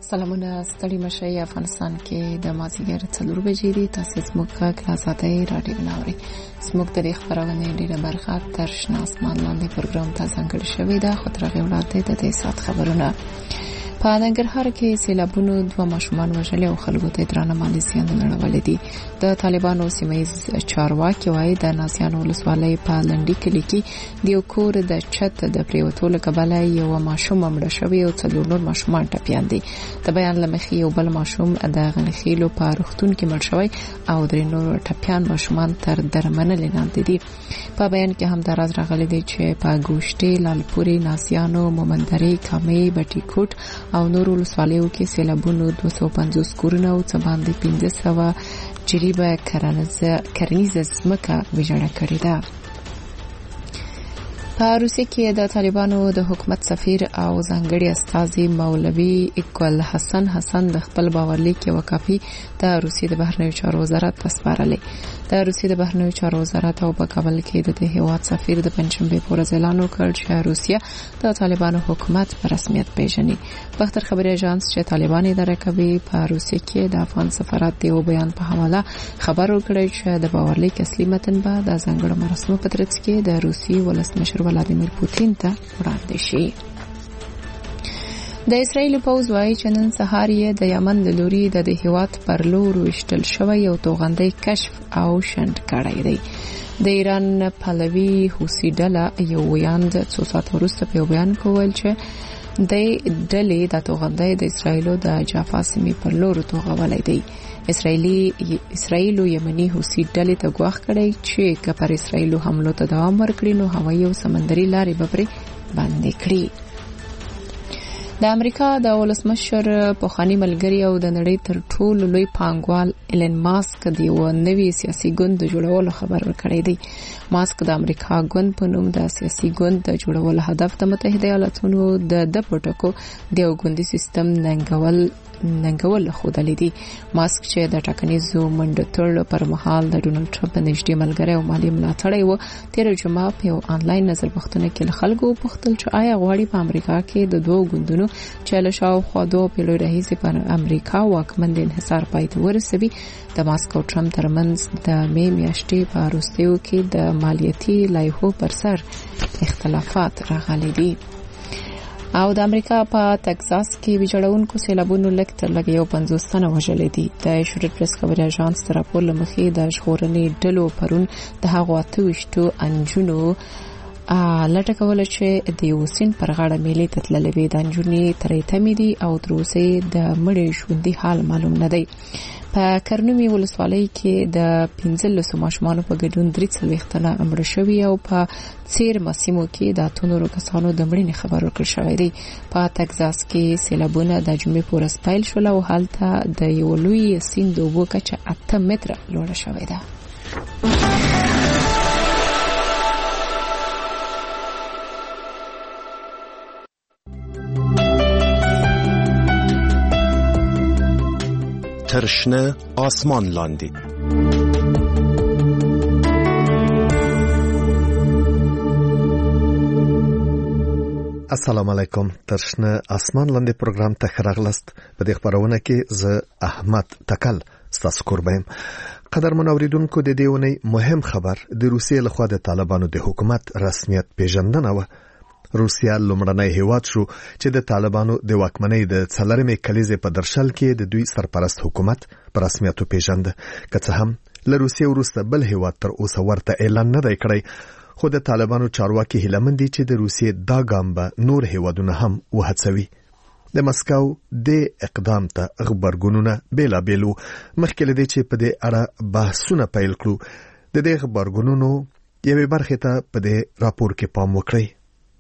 سلامونه ستړي مشي افغانستان کې د مازیګر 4 بجې دي. تاسو زموږ کلاساتي رادیو ناوري زموږ د خبرونه ډیره برخه تر شنه اسمان لاندې پروګرام ته ځانګړی شوی دا خطرغه ولاته د دې سات خبرونه په ننګرهار کې سیلابونو 2 ماشومان وژل او خلکو ته درانه مالي زیان لړولې دي. د طالبانو سیمایي چارواکي وايي د ناسیانو ولسوالۍ په لنډي کلی کې د یو کور د چت د پریوتو لکبله یو ماشوم مړ شوی او 4 نور ماشومان ټپيان دي. د بیان لمخې یو بل ماشوم د غنخیلو په روغتون کې مړ شوی او 3 نور ټپيان ماشومان تر درمنل لاندې دي. په بیان کې هم دراز راغلي دي چې په ګوشتي لالپوري ناسیانو مومندري کامي بټي کوټ او نور ولسوالیو کې سیلابونو 250 کورونه او څه باندې 1500 جریبه کرنیزه ځمکه ویجاړه کړې ده. په روسیه کې د طالبانو د حکومت سفیر او ځانګړي استازي مولوي اقبال حسن د خپل باورلیک کې وکافي د روسیې د بهرنیو چارو وزارت تسپارلې. د روسیې د بهرنیو چارو وزارت او په کابل کې د هیواد سفیر د پنځشنبه په ورځ اعلان وکړ چې روسیه د طالبانو حکومت په رسمیت پیژني. بختر خبري اژانس چې طالبان اداره کوي په روسیه کې د افغان سفارت دیو بیان په حواله خبر ورکړی چې د باورلیک اصلي متن به د ځانګړو مراسمو په ترڅ کې د روسي ولسمشر ولادیمیر پوتین ته وړاندې شي. د اسرایل پوز وايي چې نن سهار یې د یمن د لوري د هیواد پر لور وشتل شوی او توغندۍ کشف او شنډ کړی دی. د ایران پهلوي حوثي ډله یو ویاند څو ساعت وروسته په بیان کول چې د ډلې د توغندۍ د اسرایلو د جافا سیمې پر لور توغولای دی. اسرایل یمنی حوثي ډلې ته غواخ کړی چې کفر اسرایل حمله ته دوام ورکړي نو هوایي او سمندري لارې به پرې باندې کړي. د امریکا د ولسمشر پوخانی ملګری او د نړۍ تر ټولو لوی پانګوال ایلن ماسک د یو نوي سیاسي ګوند جوړولو خبر ورکړی دی. ماسک د امریکا ګوند په نوم د سیاسي ګوند د جوړولو هدف د متحده ایالاتونو د پټکو د یو ګوندي سیستم ننګول خودلې دي. ماسک چې د ټاکنیزو منډتړ پر مهال د ډونالد ټرمپ نږدې ملګری او مالی ملاتړی و تیر جمعه په یو آنلاین نظر پوښتنه کې خلکو پوښتل چې آیا غواړي په امریکا کې د دوه ګوندونو چې له شاوخوا 2 پیړیو راهیسې په امریکا واکمن د انحصار پای ته ورسوي. د ماسک او ټرمپ ترمنځ د می میاشتې په وروستیو کې د مالیاتي لایحو پر سر اختلافات راغلي دي. او د امریکا په تگزاس کې ویجاړونکو سیلابونو لکتر لګي 50 تنه وژل دي. د شورت پریس خبري اژانس تر راپور لمخې د ژغورنې ډلو پرون د هغو 28 انجونو لټکول چې د یوسین پر غاړه میلې تتللې وي. د انجونې ترې تمې دي او تروسه د مړې ژوندۍ حال معلوم نه دی. په کرنومي ولسوالۍ کې د 15 ماشومانو په ګډون 43 تنه مړ شوي او په څیر مسیمو کې د 300 کسانو د مړینې خبر ورکړل شوی دی. په تگزاس کې سیلابونه د جمعې په ورځ پیل شول او هلته د یو لوی سیند د اوبو کچه 8 متره لوړه شوې ده. ترشنه آسمان لاندې السلام علیکم. ترشنه آسمان لاندې پروګرام ته خراغلست. په دې خبرونه کې زه احمد تکل ستاسو قربان. قدرمن اوریدونکو د دې ونې مهم خبر د روسیې لخوا د طالبانو د حکومت رسمیت پیژندنه و. روسیا لومړنی هیواد شو چې د طالبانو د واکمنۍ د 4مې کلیزې په درشل کې د دوی سرپرست حکومت په رسمیت پیژند. که څه هم له روسیې وروسته بل هیواد تر اوسه ورته اعلان نه دی کړی، خو د طالبانو چارواکي هیله مند دي چې د روسیې دا ګام به نور هیوادونه هم وهڅوي. د مسکو د اقدام ته خبرګونونه بیلابیلو مخکې لدی چې په دې اړه بحثونه پیل کړو. د دې خبرګونونو یوې برخې ته په دې راپور کې پام وکړئ.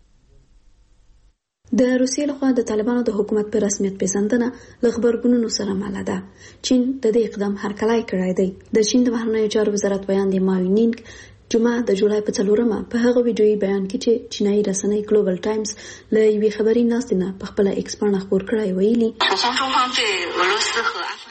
د روسیې لخوا د طالبانو د حکومت په رسمیت پیژندنه له خبرګونونو سره مله ده. چین د دې اقدام هرکلی کړی دی. د چین د بهرنیو چارو وزارت بیان دی ماوینینګ جمعه د جولای په 4مه په هغه ویډیویي بیان کې چې چینایي رسنۍ ګلوبل ټایمز له یوې خبري ناستې نه په خپل ایکس باندې خبر کړی ویلي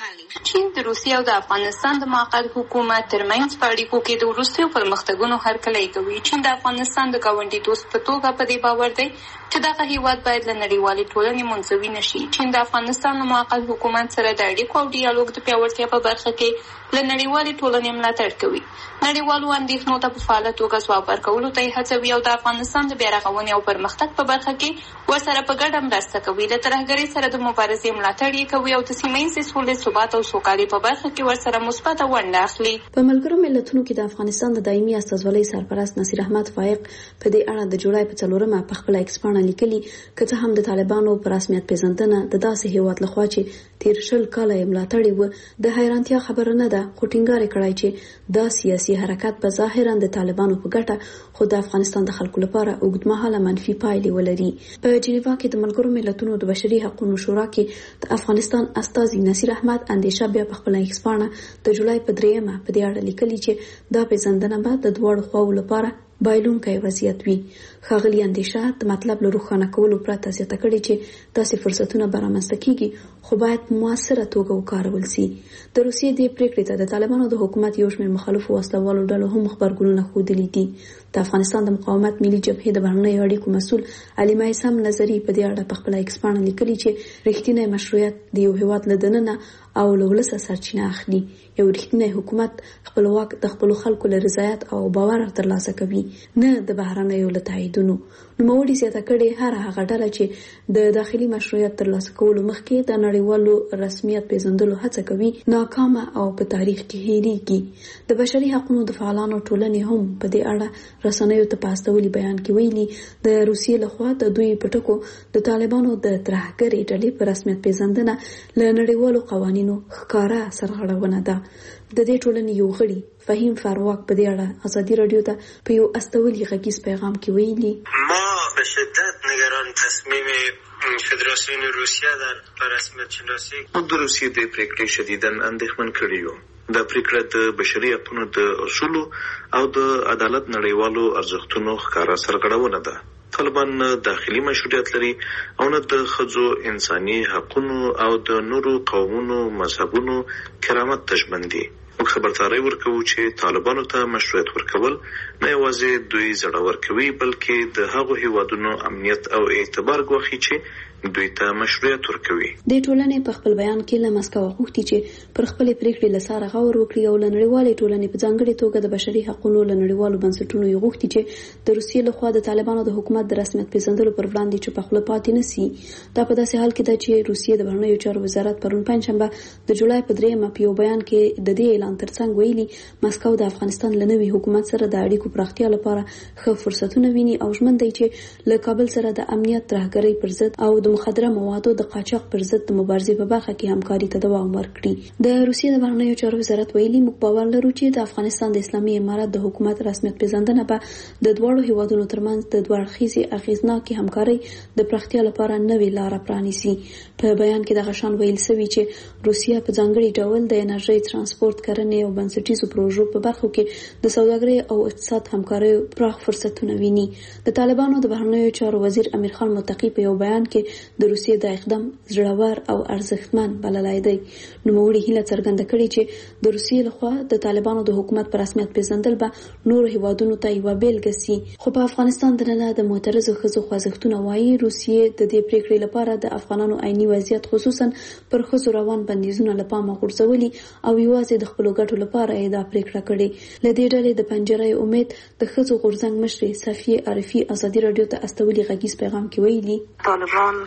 چین د روسیې او د افغانستان د موقت حکومت ترمنځ په اړیکو کې د وروستیو پرمختګونو هرکلی کوي. چین د افغانستان د ګاونډي دوست په توګه په دې باور دی چې دغه هیواد باید له نړیوالې ټولنې منزوي نشي. چین د افغانستان د موقت حکومت سره د اړیکو او ډیالوګ د پیاوړتیا په برخه کې له نړیوالې ټولنې ملاتړ کوي. نړیوالو اندېښنو ته په فعاله توګه ځواب ورکولو ته یې هڅوي او د افغانستان د بیارغونې او پرمختګ په برخه کې ورسره په ګډه مرسته کوي. له ترهګرۍ سره د مبارزې ملاتړ یې کوي او د سیمه ییزې سولې، ثبات او سوکالۍ په برخه کې ورسره مثبته ونډه اخلي. په ملګرو ملتونو کې د افغانستان د دایمي استازولۍ سرپرست نصیر احمد فائق په دې اړه د جولای په 4مه په خپل ایکس پاڼه لیکلي که څه هم د طالبانو په رسمیت پیژندنه د داسې هیواد لخوا چې تیر 20 کاله یې ملاتړ و د حیرانتیا خبره نه ده، خو ټینګار کړی چې دا سیاسي حرکت به ظاهرا د طالبانو په ګټه خو د افغانستان د خلکو لپاره اوږدمهاله منفي پایلې ولري. په جنیوا کې د ملګرو ملتونو د بشري حقوقو شورا کې د افغانستان استازي نصیر احمد اندیشه بیا په خپل ایکس پاڼه د جولای په 3مه په دې اړه لیکلي چې دا پیژندنه به د دواړو خواو لپاره بایلونکی وضعیت وي. ښاغلي اندیشه د مطلب له روښانه کولو پرته زیاته کړې چې داسې فرصتونه به رامنځته کیږي خو باید په مؤثره توګه وکارول سي. د روسیې دې پریکړې ته د طالبانو د حکومت یو شمېر مخالفو وسلوالو ډلو هم خبرګونونه ښودلي دي. د افغانستان د مقاومت ملي جبهې د بهرنیو اړیکو مسؤل علي مایسم نظری په دې اړه په خپل ایکس پاڼه لیکلي چې رښتینی مشروعیت د یو هیواد له دننه او له ولسه سرچینه اخلي. یو رښتینی حکومت خپلواک د خپل خلکو له رضایت او باور ترلاسه کوي، نه د بهرنیو له تاییدونو. نوموړي زیاته کړې هر هغه ډله چې د داخلي مشروعیت ترلاسه کولو مخکې د نړیوالو رسمیت پیژندلو هڅه کوي ناکامه او په تاریخ کې هېریږي. د بشري حقوقو د فعالانو ټولنې هم په دې اړه رسنیو ته په استولي بیان کې ویلي د روسیې لخوا د دوی پټکو د طالبانو د ترهګرۍ ډلې په رسمیت پیژندنه له نړیوالو قوانینو ښکاره سرغړونه ده. د دې ټولنې یو غړي فهیم فارواک په دې اړه ازادي رادیو ته په یو استولي غږیز پیغام کې ویلي ما به شدت نگران تصمیم فدراسیون روسیه در رسمیت شناسی د روسیې د پریکړې شدیداً اندېښمن کړي یو. دا پریکړه د بشري حقوقو د اصولو او د عدالت نړیوالو ارزښتونو ښکاره سرغړونه ده. طالبان داخلي مشروعیت لري او نه د ښځو انساني حقوقو او د نورو قومونو مذهبونو کرامت ته ژمن دي. موږ خبرداری ورکوو چې طالبانو ته مشروعیت ورکول نه یوازې دوی زړور کوي بلکې د هغو هیوادونو امنیت او اعتبار ګواښي چې دوی ته مشروعیت ورکوي. د ټولنې په خپل بیان کې له مسکو غوښتي چې پر خپل پریکړې لساره غور وکړي او له نړیوالې ټولنې په ځانګړي توګه د بشري حقوقو له نړیوالو بنسټونو یې غوښتي چې د روسیې لخوا د طالبانو د حکومت د رسمیت پیژندلو پر وړاندې چوپ خوله پاتې نشي. دا په داسې حال کې ده چې روسیې د بهرنیو چارو وزارت پرون پنځشنبه د جولای په 3مه په یو بیان کې د دې اعلان ترڅنګ ویلي مسکو د افغانستان له نوي حکومت سره د اړیکو پراختیا لپاره ښه فرصتونه ویني او ژمن دی چې له کابل سره د امنیت ترهګرۍ پر ضد او د مخدره موادو د قاچاق پر ضد د مبارزې په برخه کې همکاري ته دوام ورکړي. د روسیې د بهرنیو چارو وزارت ویلي موږ باور لرو چې د افغانستان د اسلامي امارت د حکومت رسمیت پیژندنه به د دواړو هیوادونو ترمنځ د دوه اړخیزې اغیزناکې همکارۍ د پراختیا لپاره نوې لاره پرانیسي. په بیان کې د غشان ویل شوی چې روسیه په ځانګړي ډول د انرژي، ترانسپورت، کرنې او بنسټیزو پروژو په برخو کې د سوداګرۍ او اقتصاد همکارۍ پراخ فرصتونه ویني. د طالبانو د بهرنیو چارو وزیر امیر خان متقی په یو بیان کې د روسیې د اقدام زړور او ارزښتمن بللای دی. نوموړي هیله څرګنده کړې چې د روسیې لخوا د طالبانو د حکومت پر رسمیت پیژندل به نور هیوادونو ته یوه بیلګه سي. خو په افغانستان دننه د معترضو ښځو خوځښتونه وایي روسیې د دې پریکړې لپاره د افغانانو عیني وضعیت خصوصا پر ښځو روان بندیزونه له پامه غورځولي او یوازې د خپلو ګټو لپاره یې دا پریکړه کړې. له دې ډلې د پنجرې امید د ښځو غورځنګ مشرې صفیه عارفي ازادي رادیو ته استولي غږیز پیغام کې ویلي طالبان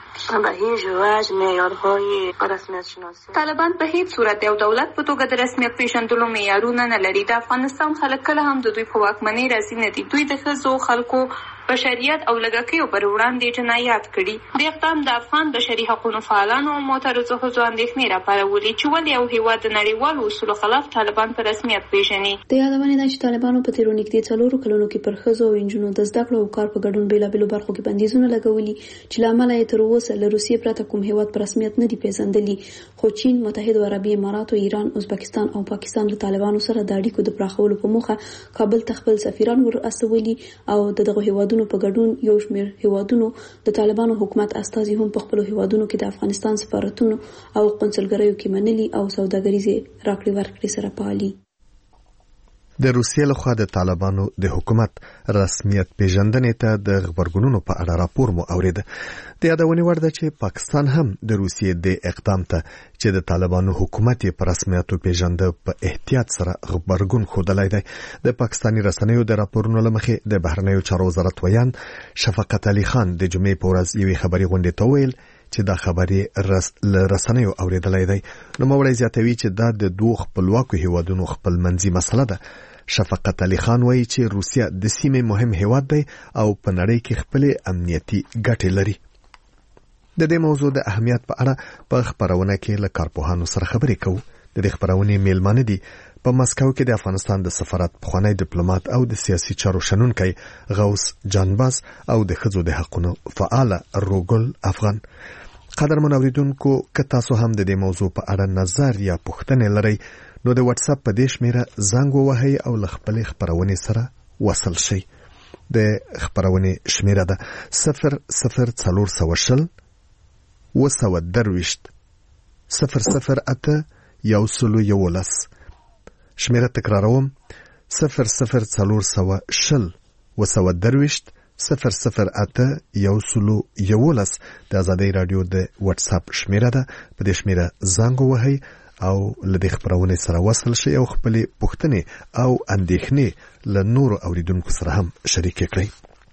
په هیڅ صورت یو دولت په توګه د رسمیت پیژندلو معیارونه نه لري. د افغانستان خلک کله هم د دوی په واکمنۍ راضي نه دي. دوی د ښځو، خلکو، بشریت او لږکیو پر وړاندې جنایات کړي. د اقدام د افغان بشري حقوقو فعالانو او معترضو ښځو اندېښنې راپارولې چې ولې یو هیواد د نړیوالو اصولو خلاف طالبان په رسمیت پیژني. د یادونې ده چې طالبانو په تیرو نږدې 4 کلونو کې پر ښځو او نجونو د زده کړو او کار په ګډون بېلابېلو برخو کې بندیزونه لګولي چې له امله یې تر اوسه له روسیې پرته کوم هیواد په رسمیت نه دی پیژندلی. خو چین، متحده عربي اماراتو، ایران، ازبکستان او پاکستان له طالبانو سره د اړیکو د پراخولو په موخه کابل ته خپل سفیران ور استولي او دغه هیوادونو هیوادونو په ګډون یو شمېر هیوادونو د طالبانو حکومت استازي هم په خپل هیوادونو کې د افغانستان سفارتونو او قونسلګریو کې منلي او سوداګریزي راکړې ورکړې سره پالي. د روسیې لخوا د طالبانو د حکومت رسمیت پیژندنې ته د خبرګونونو په اړه راپور مو اورید. د یادونې وړ ده چې پاکستان هم د روسیې د اقدام ته چې د طالبانو حکومت په رسمیت پیژنده په احتیاط سره خبرګون ښودلی دی. د پاکستاني رسنیو د راپورونو له مخې د بهرنیو چارو وزارت ویان شفقت علي خان د جمعې په ورځ یوې خبري غونډې ته ویل چې دا خبرې رسنیو اوریدلای دی. نو موړی زیاتوي چې دا د دوه خپلواکو هیوادونو خپلمنځي مسله ده. شفقت علي خان وایي چې روسیا د سیمې مهم هیواد دی او په نړۍ کې خپل امنیتي ګټې لري. د دې موضوع د اهمیت په اړه په خبرونه کې له کارپوهانو سره خبرې کوو. د دې خبرونې میلمانه دي په مسکو کې د افغانستان د سفارت پخوانی ډیپلوماټ او د سیاسي چارو شنونکی غوث جانباز او د ښځو د حقوقو فعال روګل افغان. قدرمن اوریدونکو که تاسو هم د دې موضوع په اړه نظر یا پوښتنه لرئ نو د واتس اپ په دې شمیره زنګ ووهئ او له خپلې خبرونې سره وصل شئ. د خبرونې شمیره ده 00420 222 008 111. شمیره تکراروم 00420 222 008 111. د آزادۍ رادیو د واتس اپ شمیره ده. په دې شمیره زنګ ووهئ او لدې خبرونه سره وصل شي او خپل پوښتنې او اندېښنې له نورو اوریدونکو سره هم شریک کړئ.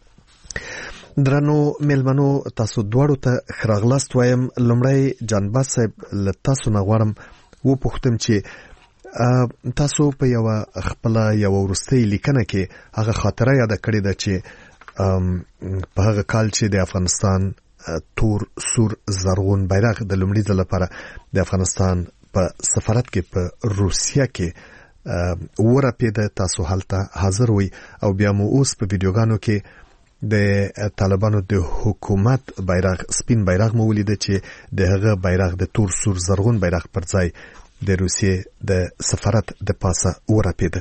درنو مېلمنو تاسو دواړو ته ښه راغلاست وایم. لومړی جانباز صاحب له تاسو نه غواړم وپوښتم چې تاسو په یو خپل یو وروستۍ لیکنه کې هغه خاطره یاد کړې ده چې په هغه کال چې د افغانستان تور سور زرغون بیرغ د لومړي ځل لپاره د افغانستان په سفارت کې په روسیا کې ورپېده تاسو هلته حاضر وي او بیا مو اوس په ویډیوګانو کې د طالبانو د حکومت بیرغ سپین بیرغ مو ولیده چې د هغه بیرغ د تور سور زرغون بیرغ پر ځای د روسیې د سفارت د پاسه ورپېده.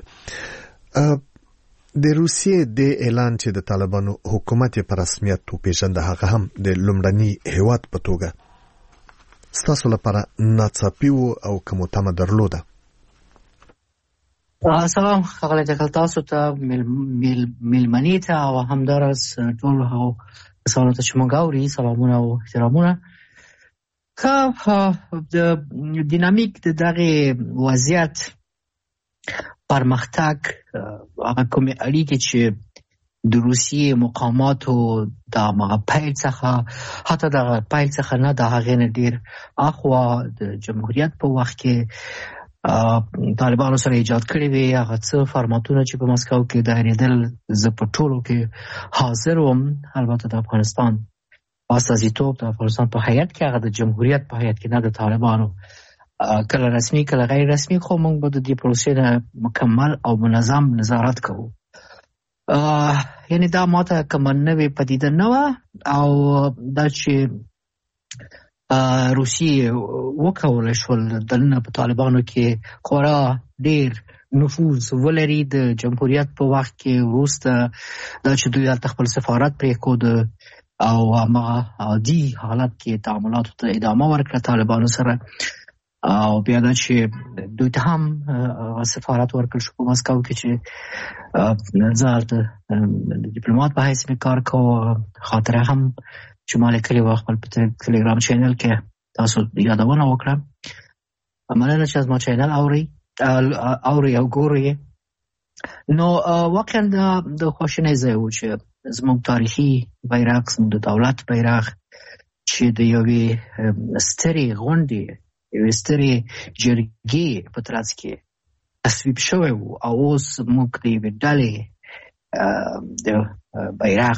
د روسیې د اعلان چې د طالبانو حکومت په رسمیت وپېژنده هغه هم د لومړني هیواد په توګه ستاسو لپاره ناڅاپي او کومه تمه درلوده؟ سلام ښاغلی تکل تاسو ته میلمنې ته او همداراز ټول هغو کسانو ته چې موږ اوري سلامونه او احترامونه. د دینامیک د دغه وضعیت پرمختګ هغه کومې اړیکې چې د روسیې مقاماتو د پیل څخه حتی د پیل څخه نه د هغې نه ډېر اخوا د جمهوریت په وخت کې طالبانو سره ایجاد کړي وي، هغه څه فرماتونه چې په مسکو کې دایرېدل، زه په ټولو کې حاضر وم. البته د افغانستان استازیتوب د افغانستان په هیئت کې، هغه د جمهوریت په هیئت کې نه د طالبانو، کله رسمي کله غیر رسمي، خو موږ به د دې پروسې نه مکمل او منظم نظارت کوو. یعنی دا ماته کومه نوې پدیده نه وه او دا چې روسیې وکولی شول دلته په طالبانو کې خورا ډېر نفوذ ولري د جمهوریت په وخت کې وروسته دا چې دوی هلته خپل سفارت پرېښود او هماغه عادي حالت کې تعاملاتو ته ادامه ورکړه طالبانو سره، او بیا دا چې دوی ته هم سفارت ورکړل شو په مسکو کې چې زه هلته د ډیپلوماټ په حیث مې کار کوو. خاطره هم چې ما لیکلې وه خپل په ټلګرام چینل کې، تاسو یادونه وکړه. مننه چې زما چینل اورئ او ګورئ. نو واقعا د خواشینۍ ځای و چې زموږ تاریخي بیرغ، زموږ د دولت بیرغ چې د یوې سترې غونډې، یوې سترې جرګې په ترڅ کې تصویب شوی و، او اوس موږ د یوې ډلې د بیرغ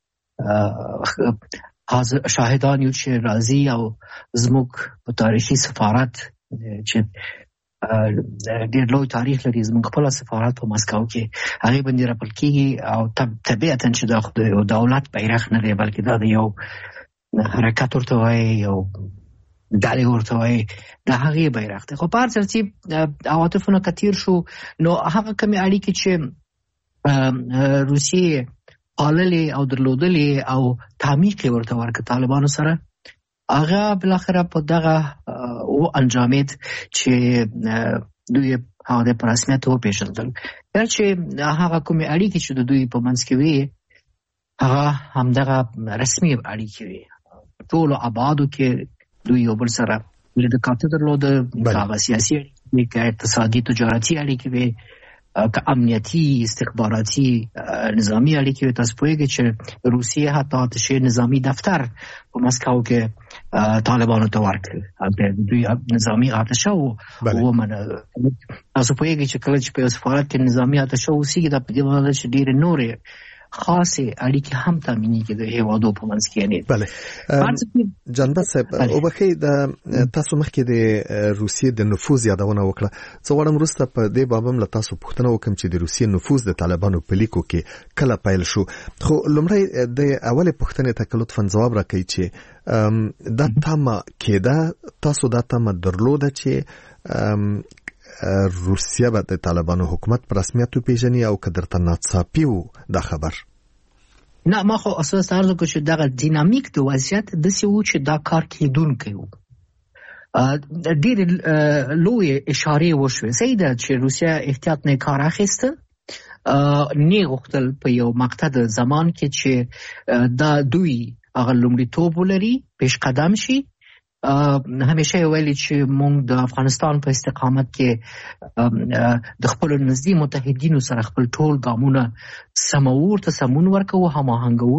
شاهدان یو چې راځي او زموږ په تاریخي سفارت چې ډېر لوی تاریخ لري، زموږ خپل سفارت په مسکو کې هغې باندې راپل کېږي او طبیعتا چې دا د یو دولت بیرغ نه دی بلکې دا د یو حرکت ورته وایي، یو ډلې ورته وایي، د هغې بیرغ دی. خو په هر ترتیب عواطفونه که تېر شو، نو هغه کومې اړیکې چې روسیې پاللې او درلودلې او تعمیق ورته ورک طالبانو سره هغه بلاخره په دغه او انجامید چې دوی هغه په رسمیت وپېژندل چې هغه کومې اړیکې چې د دوی په منځ کې وي هغه همدغه رسمي اړیکې وي ټولو ابعادو کې دوی یو بل سره لیدکاته درلوده هغه سیاسي اړیکې که اقتصادي تجارتي اړیکې وي که امنیتي استخباراتي نظامی اړیکې وي تاسو پوهیږئ چې روسیې حتی آتش نظامی دفتر په مسکو کې طالبانو ته ورکړ دوی نظامی آتش ومنه تاسو پوهیږئ چې کله چې په سفارت کې نظامی آتش اوسېږي دا په دې معنی چې ډېرې نورې خاصه اړیکې هم تامینېږي د هیوادو په منځ کې نه بله جنبه صاحب او بخې د تاسو مخکې د روسیې د نفوذ یادونه وکړه څو وړم وروسته په دې باب هم له تاسو پوښتنه وکم چې د روسیې نفوذ د طالبانو په لیکو کې کله پیل شو خو لومړی د اولې پوښتنې ته لطفاً جواب راکړئ چې دا تمه کېده تاسو دا تمه درلوده چې روسیه به د طالبانو حکومت په رسمیت پیژني او که درته ناڅاپي و دا خبر نه ما خو اساس عرض وکړ چې دغه دینامیک د وضعیت داسې و چې دا کار کېدونکی و ډېرې لویې اشارې وشوې صحیح ده چې روسیه احتیاط نه کار اخیسته نه غوښتل په یو مقطع د زمان کې چې دا دوی هغه لومړیتوب ولري پیش قدم شي همیشه ویلي چې موږ د افغانستان په استقامت کې د خپل نږدې متحدینو سره خپل ټول ګامونه سمون ورکوو هماهنګوو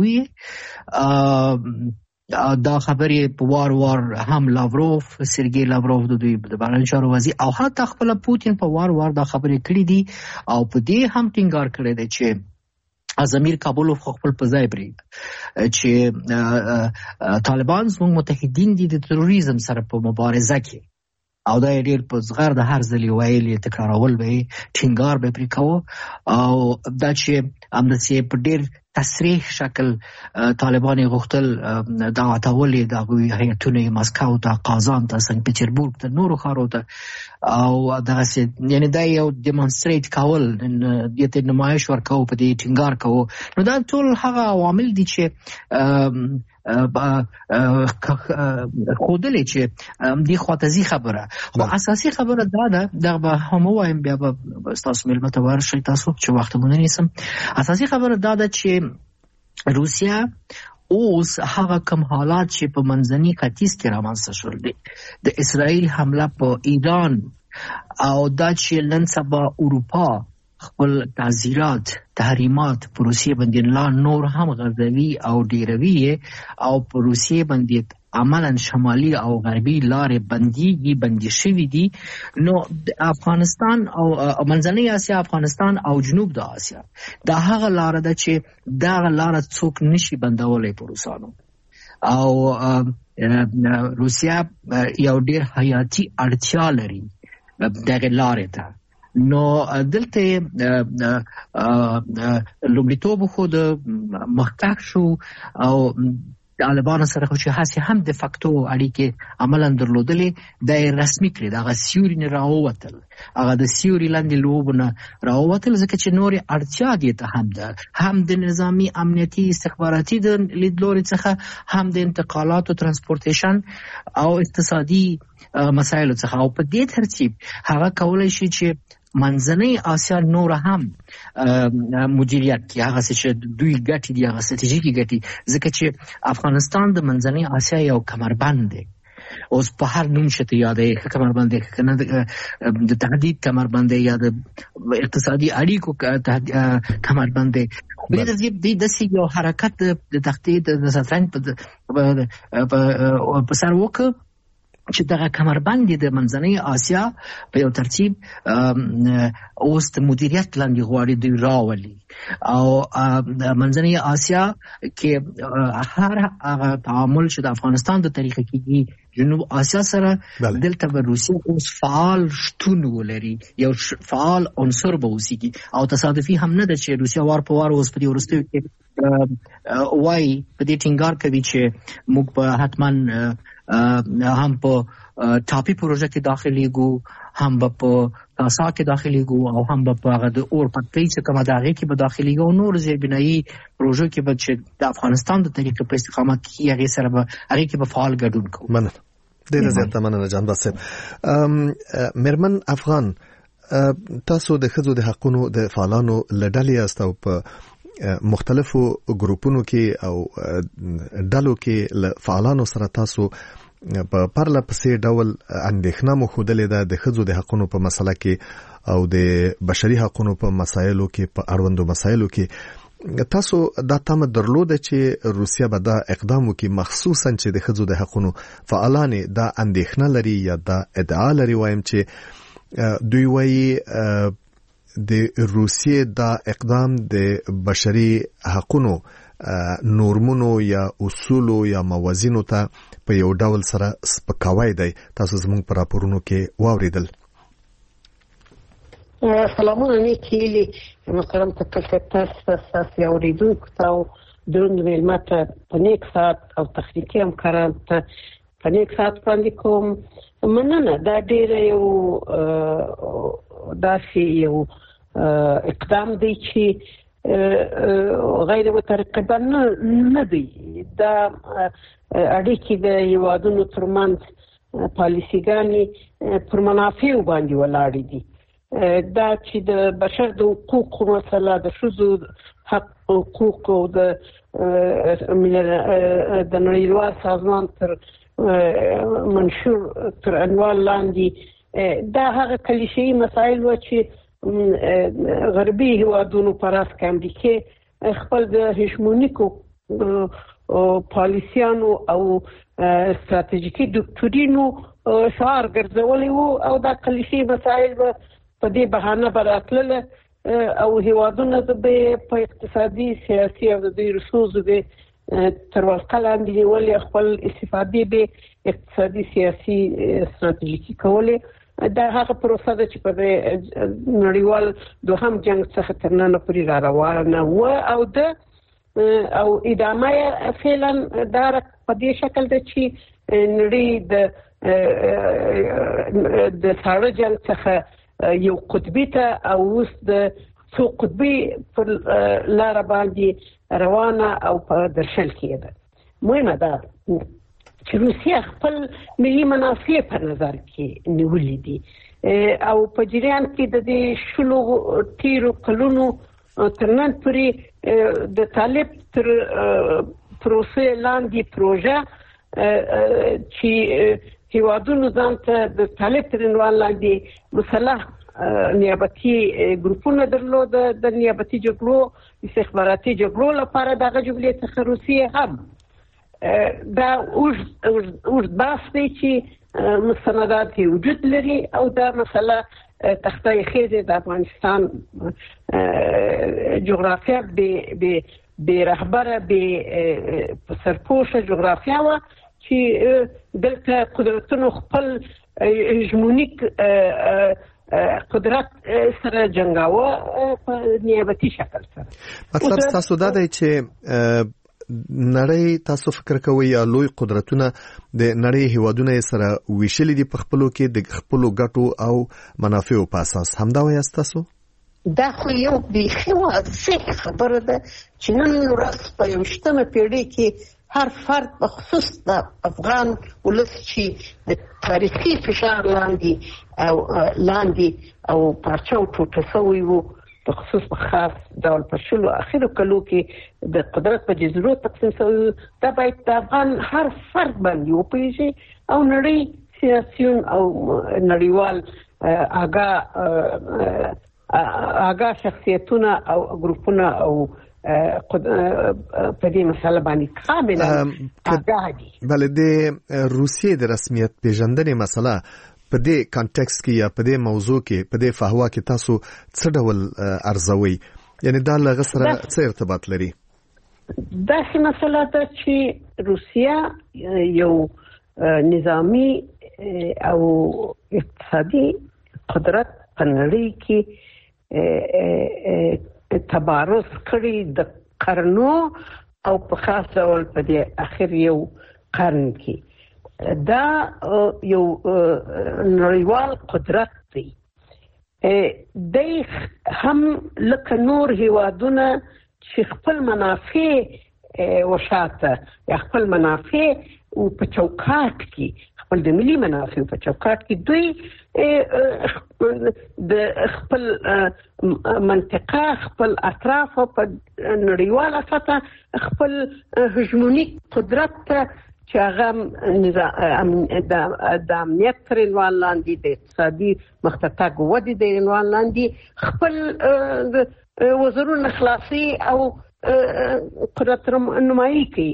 دا خبرې په وار هم لاوروف سرګي لاوروف د دوی د بهرنیو چارو وزیر او حتی خپل پوتین په وار دا خبرې کړې دي او په دې هم ټینګار کړی دی چې ازمیر کابل خپل په ځای پرې چې طالبان زموږ متحدین دي د تروریزم سره په مبارزه کې او دا ډېر په زغر د هر ځلې ویلي تکرارول به ټینګار به پرې کوو او دا چې همداسې په ډېر تصریح شکل طالبان غوښتل دعوت ولې د هغوی هیئتونه مسکو ته قازان ته سنت پټرزبورګ ته نورو ښارو ته او دغسې یعنې دا یو ډیمانسټریټ کول دې ته نمایش ورکوو په دې ټینګار کوو نو دا ټول هغه عوامل دي چې خودلې چې دې خواته ځي خبره خو اساسي خبره دا ده دغه به هم وایم بیا به ستاسو مېلمه ته ورشئ تاسو چې وخت مو نه نیسم اساسي خبره دا ده چې روسیه اوس هغه کوم حالات چې په منځني ختیځ کې رامنځته شول دي د اسرائیل حمله په ایران او دا چې نن سبا اروپا خپل تعزیرات تحریمات په روسیې باندې لا نور هم غځوي او ډیروي او په روسیې باندې عملاً شمالي او غربي لارې بندي شوي دي نو افغانستان او منځنۍ اسیا افغانستان او جنوب د اسیا دا هغه لار ده چې دا لار څوک نشي بندولای په روسانو او روسیا یو ډیر حیاتي اړتیا لري دغه لارې ته نو دلته لومړیتوب خو د مخکښ شو او طالبان سره خو چې هسې هم د فاکتو اړیکې عملاً درلودلې دا یې رسمي کړې د هغه سیوري نه راووتل هغه د سیوري لاندې لوبو نه راووتل ځکه چې نورې اړتیا دې ته هم ده هم د نظامي امنیتي استخباراتي د لیدلوري څخه هم د انتقالاتو ترانسپورټیشن او اقتصادي مسایلو څخه او په دې ترتیب هغه کولای شي چې منځنۍ آسیا نور هم مدیریت کې هغه چې دوی ګټي دي هغه ستراتیژیکي ګټي ځکه چې افغانستان د منځنۍ آسیا یو کمربند دی اوس په هر نوم شته یادې کمربند دی کنه د تهدید کمربند دی یا د اقتصادي اړیکو کمربند دی په دې ترتیب د یو حرکت د تخطیط د شطرنج په سر وکړ چې دغه کمربند د منځنۍ آسیا په یو ترتیب اوس د مدیریت لاندې غواړي دوی راولي او منځنۍ آسیا کې هر هغه تعامل چې د افغانستان د طریقه کې جنوب آسیا سره دلته به روسیه اوس فعال شتون ولري یو فعال عنصر به اوسېږي او تصادفي هم نه ده چې روسیه وار په وار اوس په دې وروستیو کې وایي په دې ټینګار کوي چې موږ به حتما هم په ټاپي پروژه کې داخليږو، هم په تاسا کې داخليږو، او هم په هغه د اور پټۍ چې کومه داغه کې به داخليږو، او نور زیربنایي پروژو کې به چې د افغانستان د طریقې په استقامت کې هغه سره به هغه کې به فعال ګډون کوو. مننه. ډیره زیاته مننه جان باسم. مرمن افغان، تاسو د ښځو د حقوقو د فعالانو لړلې یاست او په مختلفو ګروپونو کې او ډلو کې له فعالانو سره تاسو په پرله پسې ډول اندېښنه مو ښودلې ده د ښځو د حقوقو په مسله کې او د بشري حقوقو په مسایلو کې، په اړوندو مسایلو کې. تاسو دا تمه درلوده چې روسیا به دا اقدام وکړي، مخصوصا چې د ښځو د حقوقو فعالان دا اندېښنه لري یا دا ادعا لري وایم چې دوی وایي د روسیې دا اقدام د بشري حقوقو نورمونو یا اصولو یا موازینو ته په یو ډول سره سپکاوی دی. تاسو زموږ په راپورونو کې واوریدل. سلامونه نیکیلی محترم تاسو اوریدونکو ته درنو ملمته په نیک ساعت او تخنیکی همکاران ته په نیک ساعت باندې کوم. مننه. دا ډیر یو داسې یو اقدام دی چې غیر مترقبه نه دی. دا اړیکې د هیوادونو ترمنځ پالیسیګانې پر منافعو باندې ولاړې دي. دا چې د بشر د حقوقو مسله، د ښځو حقوق او د نړیوال سازمان تر منشور تر عنوان لاندې دا هغه کلیشه‌ای مسایل و چې غربي هیوادونو پر اساس امریکا خپل د هیژمونیکو پالیسیانو او استراتیژیکي ډکټرینو شعار ګرځولي وو، او دا کلیشه‌ای مسایل په دې بهانه براتله او هیوادونه د په اقتصادي، سیاسي او د ریسورسو د تر ولکه لاندې نیولې خپل استفادې به اقتصادي، سیاسي، استراتیژیکي کولې. دا هغه پروسه ده چې په نړیوال دوهم جنگ څخه تر نن پورې را روانه و، او ادامه فعلا دا په دې شکل ده چې نړۍ د ساړه جنگ څخه یو قطبي ته او اوس د څو قطبي پر لار باندې روانه او په درشل کې ده. مهمه ده چې روسیا خپل ملي منافع په نظر کې نیولې دي او په جریان کې د دې شلو تیرو کلونو تر نن پورې د طالب تر پروسه لاندې پروژه چې هیوادونو ځان ته د طالب تر عنوان لاندې مسلح نیابتي ګروپونه درلود، د نیابتي جګړو، استخباراتي جګړو لپاره دغه جګړې څخه روسیه هم دا اوږد بحث دی چې مستندات وجود لري، او دا مسله تخته خیزه د افغانستان جغرافیا به رهبره به سرپوشه جغرافیا و چې دلته قدرتونو خپل هژمونیک قدرت سره جنگاوه په نیابتي شکل سره. مطلب تاسو دا دی چې نړۍ تاسو فکر کوئ یا لوی قدرتونه د نړۍ هیوادونه سره ویشلې دي په خپلو کې د خپلو ګټو او منافعو په اساس، همدا وایي تاسو؟ دا خو یو بیخي واضح خبره ده چې نن ورځ په 21مه پیړۍ کې هر فرد په خصوص د افغان ولس چې د تاریخي فشار لاندې او پارچه او ټوټه شوی وو، په خصوص په خاص ډول په شلو اخیرو کلو کې د قدرت په جزیرو تقسیم شوی، دا باید د افغان هر فرد باندې وپیژني او نړۍ سیاسیون او نړیوال آگاه شخصیتونه او ګروپونه او په دې مسله باندې کاملا آگاه دي. بله، د روسیې د رسمیت پیژندنې مسله په دې کانټکست کې یا په دې موضوع کې په دې فهوا کې تاسو څه ډول ارزوي؟ یعنی دا له سره څه ارتباط لري؟ دا څه مسله ده چې روسیا یو نظامی او اقتصادي قدرت په نړۍ کې تبارز کړی د قرنو او په خاص ډول په دې اخر یو قرن کې، دا یو نړیوال قدرت دی. دی هم لکه نور هیوادونه چې خپل منافع وشاته یا خپل منافع په چوکاټ کې خپل د ملي منافع په چوکاټ کې دوی د خپل منطقه خپل اطراف په نړیواله سطح خپل هژمونیک قدرت چې هغه د امنیت تر عنوان لاندې د اقتصادي مختتګ ودې د عنوان لاندې خپل وزرونه خلاصي او قدرت نمایي کوي.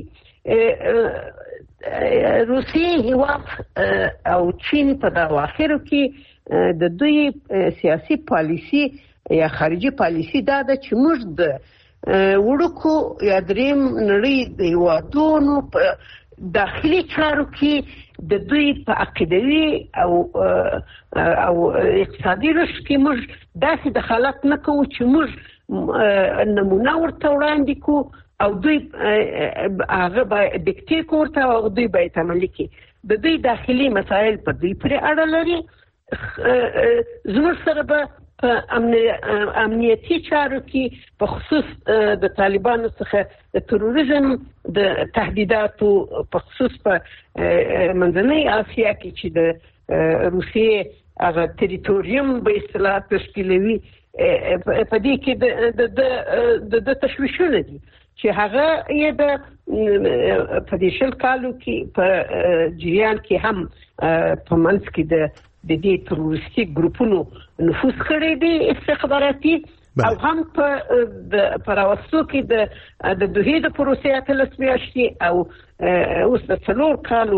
روسیې هیواد او چین په دغه اخرو کې د دوی سیاسي پالیسي یا خارجي پالیسي دا ده چې موږ د وړوکو یا دریم نړۍ د هیوادونو په داخلي چارو کې د دوی په عقیدوي او اقتصادي رشد کې موږ داسې دخالت نه کوو چې موږ نمونه ورته وړاندې کوو او دوی هغه به ډیکټیټ ورته او دوی به عملي کوي. د دوی داخلي مسایل په دوی پورې اړه لري. زموږ سره به په امنیتي چارو کې په خصوص د طالبانو څخه د تروریزم د تهدیداتو په خصوص په منځنۍ اسیا کې چې د روسیې هغه ټریټوریم به اصطلاح تشکیلوي په دې کې د تشویشونه دي چې هغه یې د په دې شل کالو کې په جریان کې هم په منځ کې د دې تروریستي ګروپونو نفوذ کړی دی استخباراتي او هم په راوستو کې د دوی د پروسې اتلس میاشتې او اوس د 4 کالو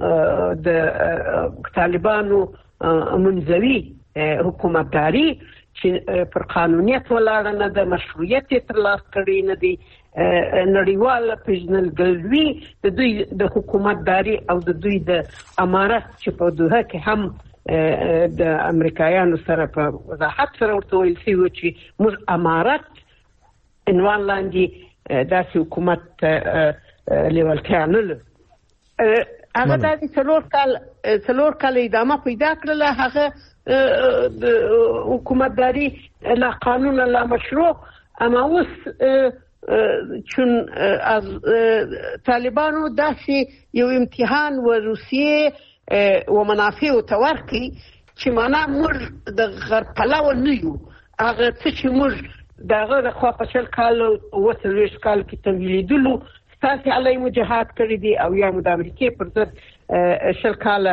د طالبانو منځوي حکومتداري چې پر قانونیت ولاړه نه ده، مشروعیت یې ترلاسه کړی نه دی، نړیواله پیژندګلوي د دوی د حکومتداري او د دوی د امارت چې په دوحه کې هم د امریکایانو سره په وضاحت سره ورته ویل شوي چې موږ امارت عنوان لاندې داسې حکومت لیوالتیا نه لرو. هغه داسې 4 کال ادامه پیدا کړله. هغه د حکومتداري لا قانون لا مشروع، اما اوس چون از طالبانو داسې یو امتحان و روسیې و منافع و تورکی چې معنا موږ د غرب پلوه نه یو. هغه څه چې موږ دغه د خوا په 40 کال او 30 کال کې تمویلیدلو ستاسې علی مجاهد کړی دي او یا مو د امریکې پر ضد 10 کاله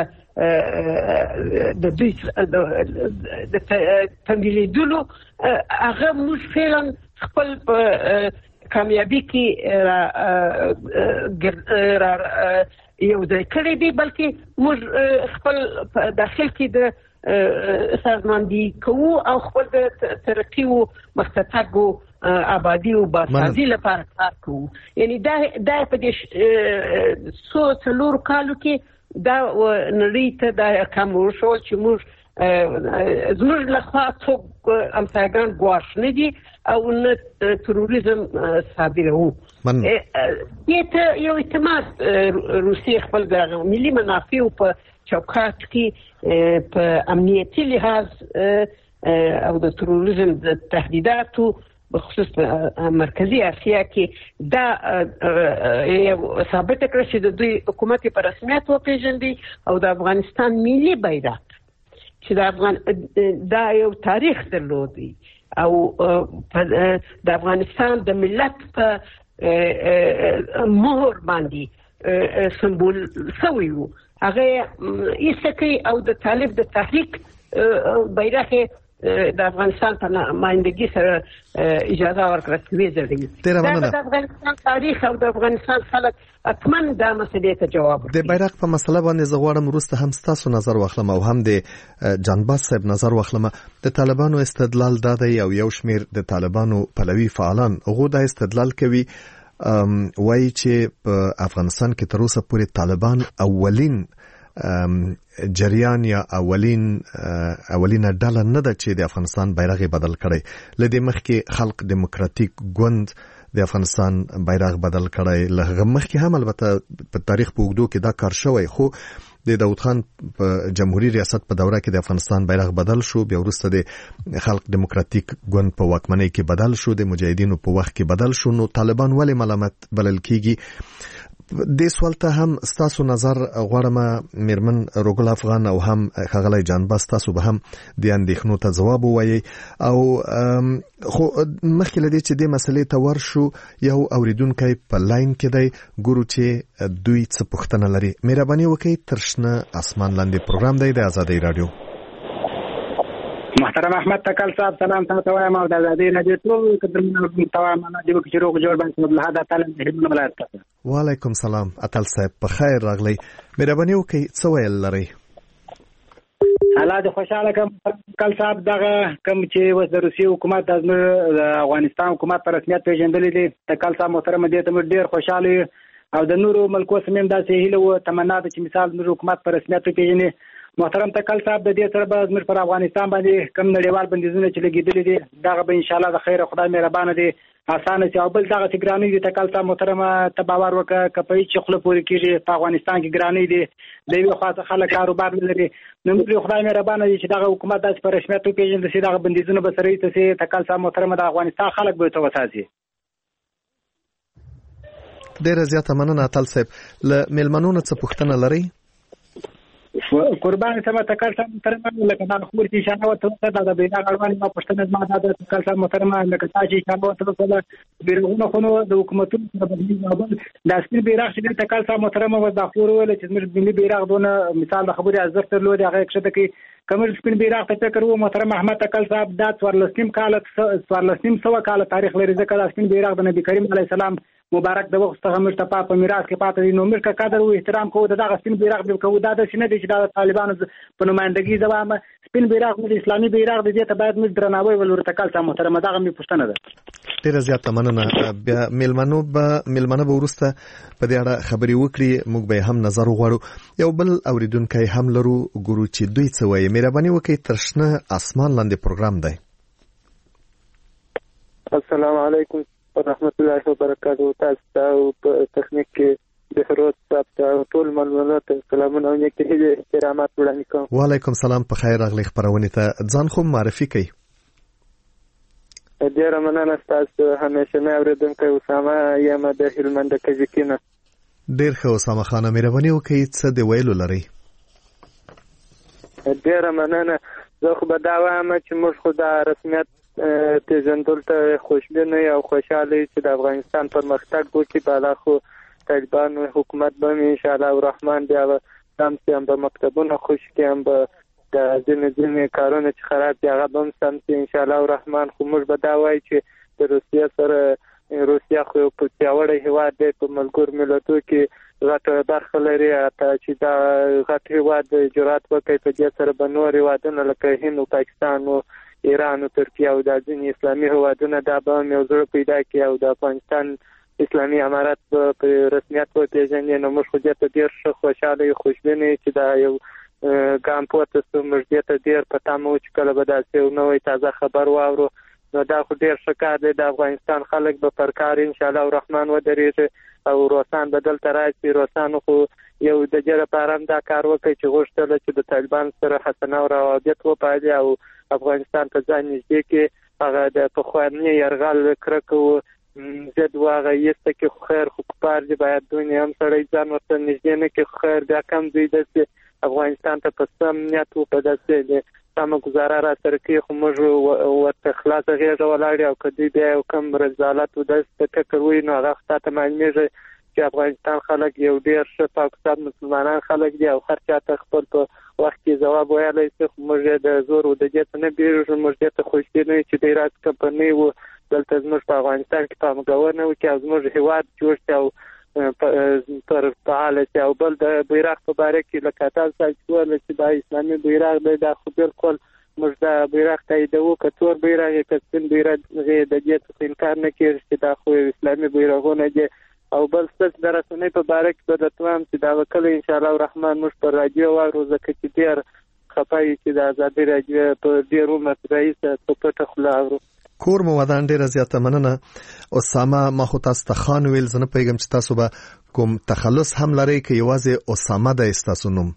د دوی د تمویلیدلو هغه موږ فعلا خپل کامیابی کې یو ځای کړی دی، بلکې موږ خپل داخل کې د سازماندهي کوو او خپل د ترقي او مختتګ او آبادي او بازسازي لپاره کار کوو. یعنی دا په دې 4 کالو کې دا نړۍ ته دا کم وشول چې موږ زموږ لخوا څوک امسایګان ګواښ نه دي او نه تروریزم صادروو. دې ته یو اعتماد روسیې خپل د ملي منافعو په چوکاټ کې په امنیتي لحاظ او د تروریزم د تهدیداتو بخصوص په مرکزی اسیا کې دا ثابت کړ چې د دوی حکومت په رسمیت وپیژندي او د افغانستان ملي بیرغ چې د افغان دا یو تاریخ درلودي او د افغانستان د ملت په مهر باندې سمبول شوی وو. هغه ایسکی او د طالب د تحریک بیرغ د افغانستان په مایندګي سره اجازه ورکړه چې ویځي د افغانستان تاریخ او د افغانستان خلک اتمن دا مسلې ته جواب ورکړي. د بیرغ په مسله باندې زه غواړم وروسته هم ستاسو نظر واخلم او هم د جانباز صاحب نظر واخلم. د طالبانو استدلال دا دی او یو شمیر د طالبانو پلوي فعالان هغه د استدلال کوي وایي چې په افغانستان کې تر اوسه پورې طالبان اولین جریان یا اولینه ډله نه ده چې د افغانستان بیرغ بدل کړي. لدې مخکې خلق دموکراتیک ګوند د افغانستان بیرغ بدل کړی. لږ مخکې هم البته په تاریخ په اوږدو کې دا کار شوی، خو د داود خان په جمهوریت ریاست په دوره کې د افغانستان بیرغ بدل شو، بیا وروسته د خلق دیموکراتیک ګوند په واکمنۍ کې بدل شو، د مجاهدینو په وخت کې بدل شو. نو طالبان ولې ملامت بلل کیږي؟ د سوال ته هم ستاسو نظر غواړم میرمن روګل افغان او هم خغلی جانباز، تاسو به هم د اندېښنو ته ځواب ووایي. او خو مخکې له دې چې د مسلې ته ورشو، یو اوریدونکی په لاین کې دی، ګورو چې دوی څه پوښتنه لري. مهرباني وکړئ، تر شنه اسمان لاندې پروګرام دی د آزادۍ رادیو. محترم احمد تکل صاحب، سلام تاسو وایم او د آزادۍ رادیو ټول کډرمنو تمام راځي چې روغ جوړ باندې عبد الحاد تعالی دې ولایت ته. وعلیکم سلام اتل صاحب، په خیر راغلی. مهرباني وکړئ، څه ویل لري؟ الله دې خوشاله کړم کل صاحب. دغه کوم چې وس د روسي حکومت د افغانستان حکومت په رسمیت پیژندلې دي، تکل صاحب محترم دې ته ډیر خوشاله او د نورو ملکو سمیم داسې هیله او تمنا ده چې مثال د حکومت په رسمیت پیژني. محترم تکل صاحب، د دې سره به زموږ پر افغانستان باندې کم نړیوال بندیزونه چې لګیدلي دي، دغه به ان شاء الله د خیر خدای مهربانه دي اسانه شي. او بل دغه چې ګرانی دي تکل صاحب محترم ته باور وکړه، کپی چې خپل پوری کیږي په افغانستان کې ګرانی دي، د یو خاصه خلک کاروبار لري. نو موږ خدای مهربانه دي چې دغه حکومت داسې په رسمیت پیژندل شي، دغه بندیزونه به سره ایته شي. تکل صاحب محترم د افغانستان خلک به ته وساتي. ډیره زیاته مننه اتل صاحب. له میلمنونو څه پوښتنه لري؟ قربان سم تکل صاحب محترم، لکه دا خبر چې اشاره وته د بیرغ اړوند ما پښتنه ما دا تکل صاحب محترم لکه تاسو چې اشاره وته د بیرغونو خونو د حکومتونو سره بدلی نابل د سپین بیرغ چې تکل صاحب محترم و د خبر ویل چې موږ ملي بیرغ دونه مثال د خبري ازر تر لوي هغه کښته کې کمر سپین بیرغ ته فکر وو. محترم احمد تکل صاحب دا 14 کال تاریخ لري، ځکه د سپین بیرغ د نبی کریم علی السلام مبارک د وخت څخه مرتفع په میراث کې پاتې دي. نو موږ قدر او احترام کوو دغه سپین بیرغ به کوو. دا د سینې چې د طالبانو په نمائندګي ځوامه سپین بیرغ د اسلامي بیرغ د دې ته باید موږ درناوی ولور. تکل صاحب محترم دغه می پوښتنه ده. ډیره زیاته مننه. بیا میلمنو به ورسته په دې اړه خبري وکړي، موږ به هم نظر وغواړو. یو بل اوریدونکی هم لرو، ګورو چې دوی څه وایي. مهرباني وکړئ، تر شنه اسمان لاندې پروګرام دی. السلام علیکم ورحمت الله وبرکاته. تاسو په تخنیک کې د فروز صاحب ته ټول ملمنو ته سلامونه او نیکه احترامات وړاندې کوم. وعلیکم سلام، په خیر راغلی خبرونه ته. ځان خو معرفي کړئ. ډیره مننه تاسو همیشنه اوریدونکو اسامه یم د هلمند کجکینه. ډیر ښه اسامه خان، مهرباني وکړئ څه دی ویلو لري؟ ډیره مننه. زه خو به دا وایم چې موږ خو د رسمیت پیژندل ته خوشبینه او خوشاله چې د افغانستان پرمختګ وکړي. بالا خو طالبان حکومت به ان شاء الله الرحمن بیا هم به مکتبونه خوش کې هم به د ځینې کارونه چې خراب دي هغه به هم سم شي ان شاء الله الرحمن. خو موږ به دا وایو چې د روسیې سره روسیا خو په پیاوړی هیواد دی، په ملګرو ملتونو کې غټه برخه لري. چې دا غټ هیواد جرأت وکړي په دې سره به نور هیوادونه لکه هند او پاکستان او ایران او ترکیه او د ځینې اسلامي هیوادونه دا به هم یو ځل پیدا کړي او د افغانستان اسلامي امارات په رسمیت وپېژني. نو موږ خو دې ته ډېر ښه خوشاله یو خوشبینه چې دا یو ګام پورته سو. موږ دې ته ډېر په تمه وو چې کله به داسې یو نوی تازه خبر واورو. نو دا خو ډېر ښه کار دی. د افغانستان خلک به پر کار ان شاء الله الرحمن ودرېږي او روسان به دلته راشي. روسانو خو یو د دې لپاره هم دا کار وکړي چې غوښتل چې د طالبان سره حسنه او روابط وپالي او افغانستان ته ځان نږدې کې هغه د پخواني یرغل کرکو زد واغه یسته کې خیر خو کفار دي، باید دنیا هم سړی ځان ورته نږدې نه کې خیر بیا کم دوی د افغانستان ته په سم نیت و په داسې سمه گزاره را سره کې خو موږ ورته خلاصه غېږه ولاړې او که دوی بیا یو کم رضالت و داسې فکر وي نو هغه خو تاته معلومېږي چې افغانستان خلک یو ډېر ښه پاکستان مسلمانان خلک دي او هر چا ته خپل په وخت کې جواب ویلی شي. خو موږ د زور و د دې ته نه بیرېږو، موږ دې ته خوشبینه یو چې د ایران کمپنۍ و دلته زموږ په افغانستان کې پاملرنه وکړي او زموږ هېواد جوړ شي او پر فعاله شي. او بل د بیرغ په باره کې لکه تاسو چې ویل چې دا اسلامي بیرغ دی، دا خو بالکل موږ دا بیرغ تاییدوو. که تور بیرغ یې که سپین بیرغ د دې څخه انکار نه کېږي چې دا خو اسلامي بیرغونه دي. او بل څه د رسنۍ په باره کې به درته وایم چې دا به کله انشاءالله الرحمن موږ پر راډیو واورو، ځکه چې ډېر خفه یو چې د ازادۍ راډیو په ډېر عمر راهیسې په پټه خوله اورو. کور مو ودان ډیره زیاته مننه. اسامه ما خو تاسو ته خان ویل زنه پیغام چې تاسو به کوم تخلص هم لري کې یوازې اسامه د استاسو نوم؟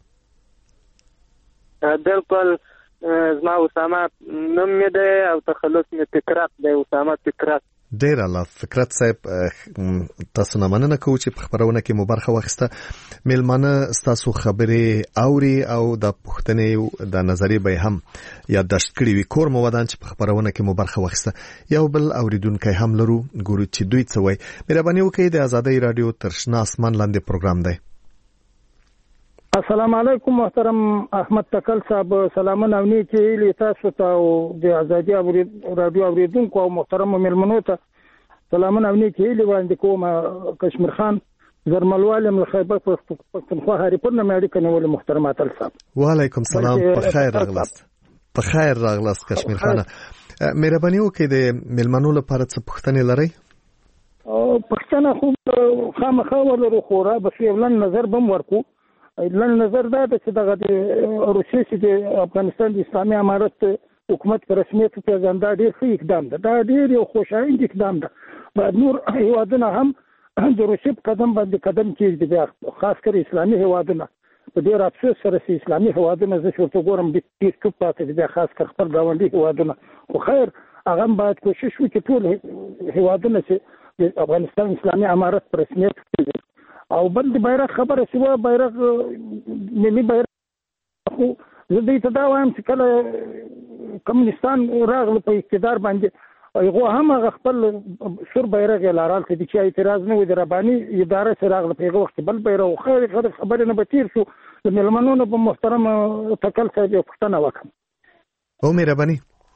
بالکل زما اسامه نوم مې دی او تخلص مې فکرت دی، اسامه فکرت. ډیر الله فکرت صاحب تاسو نه مننه کوم چې په خبرونه کې مو برخه واخیسته. ملمانه تاسو خبرې اوري او د پښتنې د نظریه به هم یادداشت کړی وي. کور مو ودان چې په خبرونه کې مو برخه واخیسته. یو بل اوریدونکو هم لرو، ګورو چې دوی څه وایي. مهرباني وکړئ د آزادۍ رادیو تر شنه اسمان لاندې پروګرام دی. السلام علیکم محترم احمد تکل صاحب، سلامونه او نیکی لی تاسو ته او د آزادۍ رادیو اوریدونکو او محترم ملمنو ته سلامونه او نیکی لی وړاندې کوم. کشمیر خان زرملوالم له خیبر پښتونخوا هریپور نه مې اړیکه نیولې. محترم اتل صاحب وعلیکم سلام، په خیر راغلاست. په خیر راغلاست کشمیر خان. مهرباني وکړئ د ملمنو لپاره څه پوښتنې لرئ؟ پښتنه خو خامخا ولرو، خو را به یو لن نظر بم ورکو. لن نظر دا چې دغه د روسیې چې د افغانستان د اسلامي امارت حکومت په رسمیت پیژندا ډیر ښه اقدام ده، دا ډیر یو خوشایند اقدام ده. باید نور هیوادونه هم د روسیې په قدم باندې قدم کېږدي، بیا خاص کر اسلامي هیوادونه. په ډیر افسوس سره چې اسلامي هیوادونه زه چې ورته ګورم ډیر چوپ پاتې دي، بیا خاص کر خپل ګاونډي هیوادونه. خو خیر هغه هم باید کوشش وکړي ټول هیوادونه چې د افغانستان اسلامي امارت په رسمیت کېږدي. او بل د بیرغ خبره شوه، بیرغ ملي بیرغ خو زه دې ته دا وایم چې کله کمونستان راغله په اقتدار باندې هغه هم هغه خپل سور بیرغ یې لارال کړي چې اعتراض نه و د رباني اداره سره راغله په هغه وخت بل بیرغ خو خبره نه بتیر شو. د ملمنونو په محترم تکل صاحب یو پښتنه وکړه. او مهرباني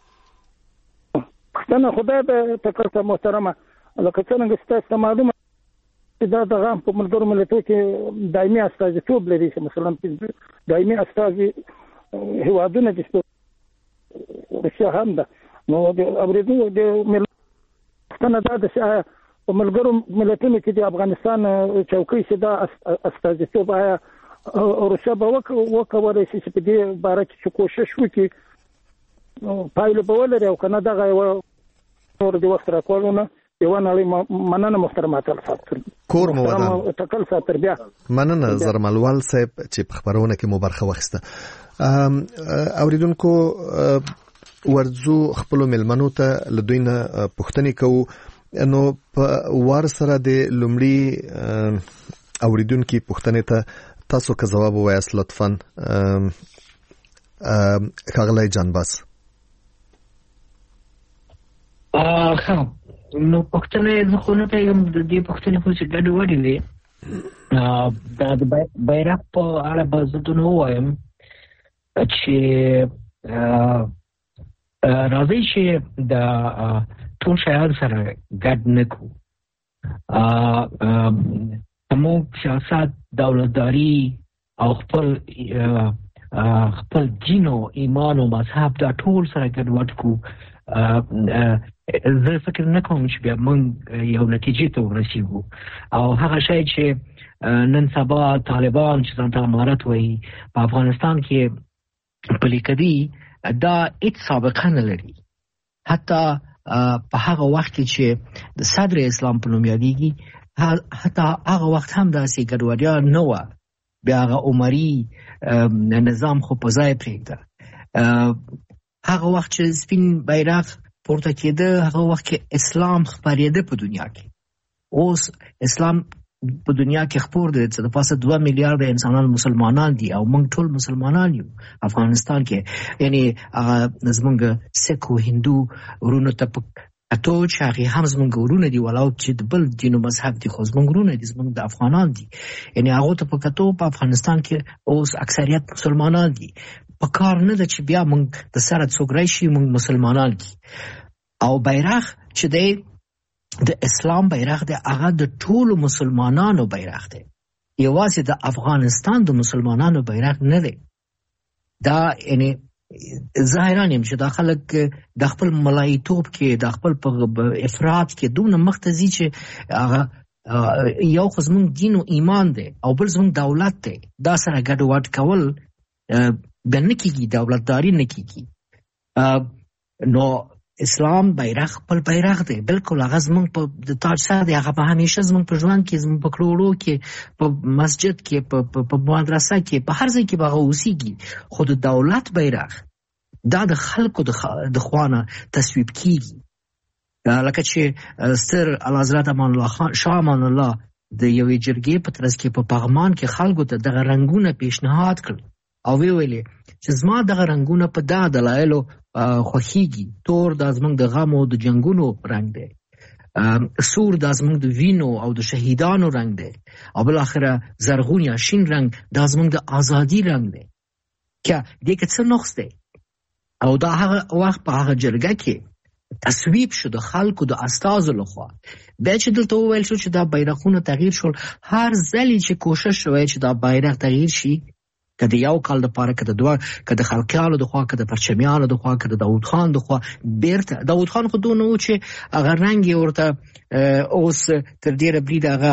پښتنه خدای به تکل صاحب محترمه لکه څنګه ستاسو معلومه دا دغه په ملګرو ملتونو کې دایمي استازیتوب لري، چې مثلا دایمي استازي هیوادونه چې روسیا هم ده. نو د اوریدو د پښتنه دا د په ملګرو ملتونو کې د افغانستان چوکۍ چې دا استازیتوب آیا روسیا به وکولای شي چې په دې باره کې کوشش وکړي پایله به ولري او کنه دغه نور د وخت راکولونه یو نه مننه. محترم اتل صاحب کور مو ودان تکل صاحب تربیه مننه. زرملوال صاحب چې په خبرونه کې مو برخه واخیسته. اوریدونکو ورځو خپل ملمنو ته لدوی نه پوښتنې کوو. نو په وار سره د لومړي اوریدونکو پوښتنې ته تاسو که جواب وایاست لطفاً. ښاغلی جانباز. نو پښتنه زه خو نه پیغام د دې پښتنې خو چې ګډ وډی وي دا د بیرغ په اړه به زه دونه وایم چې راځي چې د ټول شیان سره ګډ نه کوو. زموږ سیاست، دولتداري او خپل دین او ایمان او مذهب دا ټول سره ګډوډ کوو. زه فکر نه کوم چې بیا موږ یو نتیجې ته ورسیږو. او هغه شی چې نن سبا طالبان چې ځان ته امارت وایي په افغانستان کې پلي کوي دا هیڅ سابقه نه لري. حتی په هغه وخت چې د صدر اسلام په نوم یادېږي حتی هغه وخت هم داسې ګډوډي نه وه. بیا هغه عمري نظام خو په ځای پرېږده. هغه وخت چې سپین بیرغ پورته کېده هغه وخت کې اسلام خپرېده په دنیا کې. اوس اسلام په دنیا کې خپور دی چې د پاسه 2 میلیارډ انسانان مسلمانان دي او موږ ټول مسلمانان یو افغانستان کې. یعنی هغه زمونږ سیک او هندو ورونو ته اته چې هغه هم زمونږ ورونه دي ولاو چې د بل دین او مذهب دي خو زمونږ ورونه دي، زمونږ د افغانان دي. یعنی هغه ته په کتو په افغانستان کې اوس اکثریت مسلمانان دي. په کار نه ده چې بیا موږ د سره څوک راشي موږ مسلمانان دي. او بیرغ چې دی د اسلام بیرغ دی هغه د ټولو مسلمانانو بیرغ دی، یوازې د افغانستان د مسلمانانو بیرغ نه دی. دا یعنی ظاهران یم چې دا خلک د خپل ملایتوب کې د خپل افراط کې دونه مختزي چې هغه یو خو زمونږ دین او ایمان دی او بل زمونږ دولت دی، دا سره ګډوډ کول به نه کېږي، دولتداري نه کېږي. نو اسلام بیرغ خپل بیرغ دی، بالکل هغه زمونږ په د تاج سر دی، هغه په همیشه زمونږ په ژوند کې، زمونږ په کړو کې، په مسجد کې، په مدرسه کې، په هر ځای کې به هغه اوسېږي. خو د دولت بیرغ دا د خلکو د خوانه تصویب کیږي. لکه چې ستر اعلیحضرت امان الله خان شاه امان الله د یوې جرګې په ترڅ کې په پغمان کې خلکو ته دغه رنګونه پیشنهاد کړل او ویلې چې زما دغه رنګونه په دا دلایلو خوښیږي. تور د زمونږ د غم او د جنگونو رنګ دی، سور د زمونږ د وینو او د شهیدانو رنګ دی، او بل اخره زرغون یا شین رنګ د زمونږ د ازادي رنګ دی. که دې کې څه نقص دی؟ او دا هغه وخت په هغه جرګه کې تصویب شو د خلکو د استازو لخوا. بیا چې دلته وویل شو چې دا بیرغونه تغییر شول، هر ځلې چې کوشش شوی چې دا بیرغ تغییر شي، که د یو کال دپاره، که د دوه، که د خلقیانو دخوا، که د پرچمیانو دخوا، که د داود خان دخوا، بیرته داود خان خو دونه و چې هغه رنګ یې ورته اوس تر ډېره بریده هغه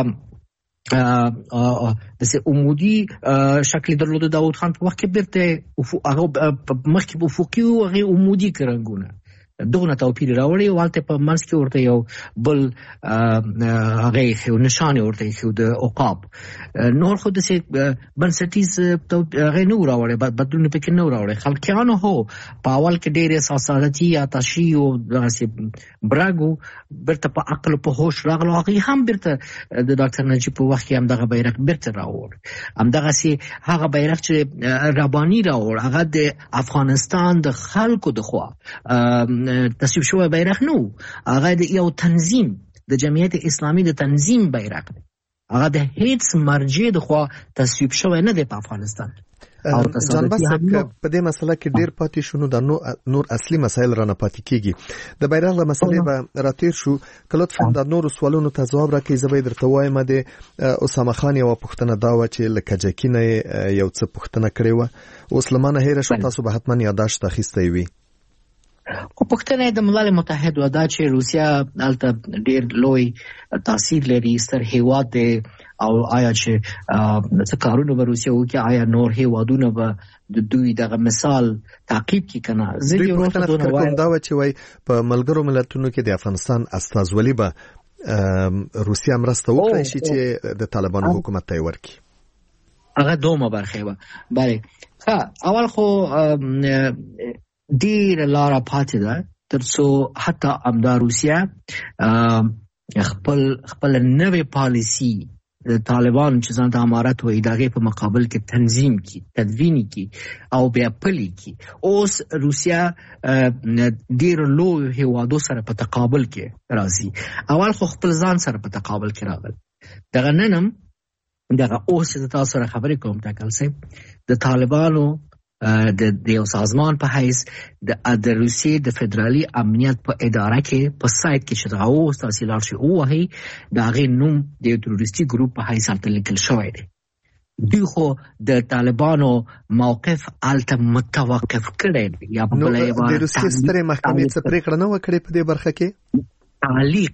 داسې عمودي شکل درلوده. داود خان په وخت کې بیرته هغه مخکې په افقي و، هغې عمودي رنګونه دغه توپیر راوړي، او هلته په منځ کې ورته یو بل هغه یې نشان ورته یې د عقاب. نور خو داسې بنسټیز هغه نه راوړي، بدلون پکې نه راوړي. خلقیانو هو په اول کې ډېر احساساتي یا تشي او داسې براګو بیرته په عقل په هوش راغلو، هغه هم بیرته د ډاکټر نجیب په وخت کې هم دغه بیرغ بیرته راوړ. همدغسې هغه بیرغ چې رباني راوړ، هغه د افغانستان د خلکو د خوا تصویب شوی بیرغ نو، هغه د یو تنظیم د جمعیت اسلامی د تنظیم بیرغ دی، هغه د هیڅ مرجع د خوا تصویب شوی نه دی په افغانستان. جانباس په دې مسله کې ډیر پاتې شونو، د نور اصلي مسایل رانه پاتې کیږي. د بیرغ له مسلې به راتیر شو. کله لطفا د نور سوالونو ته ځواب راکړئ. زه به درته وایم د اسامه خان یو پوښتنه دا و چې لکه جکینه یو څه پوښتنه کړې و، اوس لمانه هیر شو، تاسو به حتما یاداشت اخیستی وي. خو پوښتنه د ملل متحد و دا چې روسیا هلته ډېر لوی تاثیر لري، ستر هیواد دی، او آیا چې څه کارونه به روسیا وکړي، آیا نور هیوادونه به د دوی دغه مثال تعقیب کړي که نه؟ زه دې وروسته دونه وایم دا و چې وایي په ملګرو ملتونو کې د افغانستان استازولي به روسیا مرسته وکړي شي چې د طالبانو حکومت ته یې ورکړي. هغه دومره برخه وه. بله، اول خو ډیره لاره پاتې ده تر څو حتی همدا روسیا خپل نوې پالیسي د طالبان چې ځان ته امارت وایي د هغې په مقابل کې تنظیم کی، تدوین کی او بیا پلي کی. اوس روسیا ډیرو لویو هیوادو سره په تقابل کې راځي. اول خو خپل ځان سره په تقابل کې راغل. دغه ننم دغه اوس چې تاسو سره خبرې کوم ټاکل صاحب، د طالبانو د یو سازمان په حیث د روسیې د فدرالي امنیت په اداره کې په سایت کې چې دا اوس تاسو لاړ شئ ووهئ، د هغې نوم د یو تروریستي ګروپ په حیث هلته لیکل شوی دی. دوی خو د طالبانو موقف هلته متوقف کړی دی. یا په بله عبارت د روسیې سترې محکمې څه پرېکړه نه وه کړې په دې برخه کې؟ تعلیق،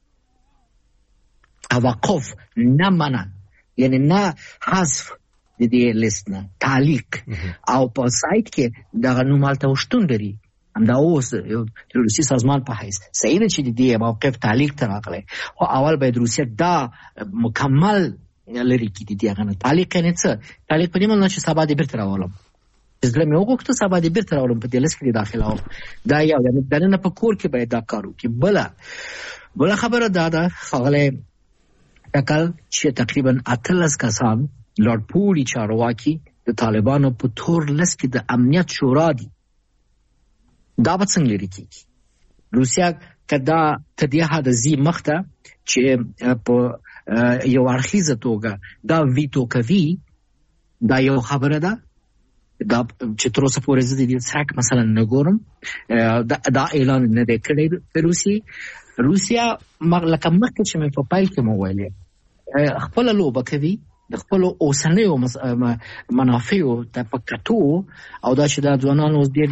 توقف، نه منع، یعنی نه حذف د دې لیست نه، تعلیق. او په سایت کې دغه نوم هلته شتون لري. همدا اوس یو روسي سازمان په حیث صحیح ده چې د دې موقف تعلیق ته راغلی، خو اول باید روسیه دا مکمل لري کړي. د دې هغه نه تعلیق یعنې څه؟ تعلیق په دې معنی چې سبا دې بیرته راولم، چې زړه مې وغوښته سبا دې بیرته راولم، په دې لیست کې داخلوم. دا یو دننه په کور کې باید دا کار وکړي. بله خبره دا ده ښاغلی ټکل چې تقریبا 18 کسان لارډ پولی چارواکي د طالبانو په تور لیست کې د امنیت شورا دي. دا به څنګه لري کېږي؟ روسیا که دا تر دې حده ځي مخته چې په یو اړخیزه توګه دا ویتو کوي، دا یو خبره ده. دا چې تر اوسه پورې زه د دې څرک مثلا نه ګورم، دا اعلان نه دی کړی د روسیا لکه مخکې چې مې په پیل کې مو ویلې خپله لوبه کوي د خپلو اوسنیو منافعو ته په کتو، او دا چې دا ځوانان اوس ډېر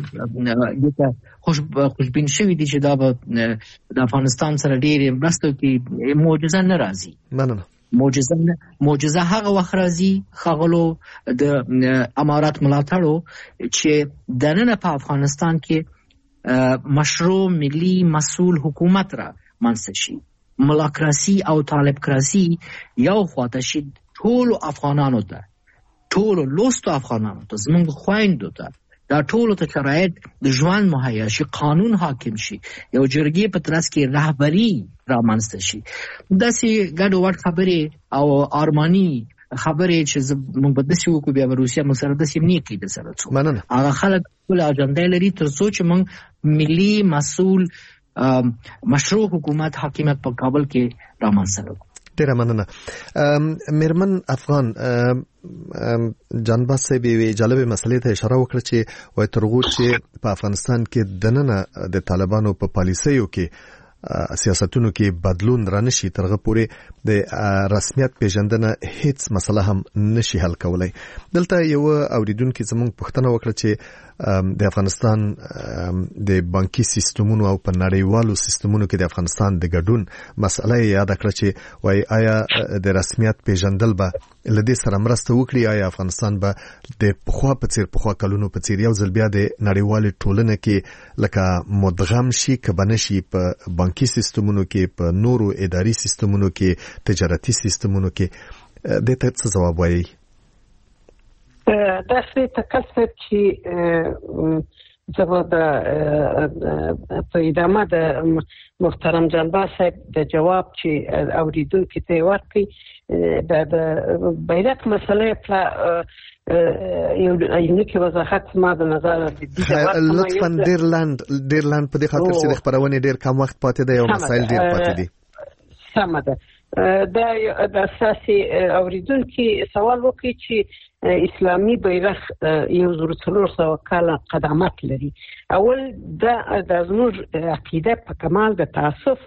خوشبین شوي دي چې دا به د افغانستان سره ډېرې مرسته وکړي، معجزه نه راځي. معجزه هغه وخت راځي ښاغلو د امارات ملاتړو چې دننه په افغانستان کې مشروع ملي مسؤل حکومت را منځ شي. ملاکراسي او طالب کراسي یو خواته شي ټول افغانانو ته، ټول لوستو افغانانو ته، زمونږ خويندو ته دا ټول ته شرایط د ژوند مهیا شي، قانون حاکم شي، یو جرګې په ترڅ کې رهبری را منځ شي. داسې ګډ وډ خبرې او ارماني خبرې چې موږ به داسې وکړو بیا به روسیه موږ سره داسې نه کوي. د سره هغه خلک خپل اجنډا لري تر څو چې موږ ملي مسؤل مشروع حکومت حاکمیت په کابل کې را منځ کړو. ډیره مننه. میرمن افغان جانباز صاحب یې جالبه مسلې ته اشاره وکړه چې وایي تر هغو چې په افغانستان کې دننه د طالبانو په پالیسیو کې سیاستونو کې بدلون رانشي تر هغه پورې د رسمیت پیژندنه هیڅ مسله هم نشي حل کولای. دلته یو اوریدونکو زموږ پوښتنه وکړه چې د افغانستان د بانکي سیستمونو او په نړیوالو سیستمونو کې د افغانستان د ګډون مسله یاد کړه چې وایي آیا د رسمیت پیژندل به لدې سره مرسته وکړي، آیا افغانستان به د پخوا کلونو په څیر یو ځل بیا د نړیوالې ټولنې کې لکه مدغم شي که به نشي په بانکي سیستمونو کې، په نورو اداري سیستمونو کې، تجارتي سیستمونو کې. دې ته څه جواب وایي؟ دا څه تکلف چې زه په ادامه د محترم جانباز صاحب د جواب چې اوریدونکو ته ورکړي د بیرق مسله په یو کې وضاحت ما د نظر لطفا ډیرلاند په دې خاطر چې د خبرونه ډیر کم وخت پاتې دی او مسایل ډیر پاتې دي. سمه ده. د اساسي اوریدونکو سوال وکړي چې اسلامي بیرغ 1400 کاله قدامت لري. اول د زموږ عقیده په کمال د تعصب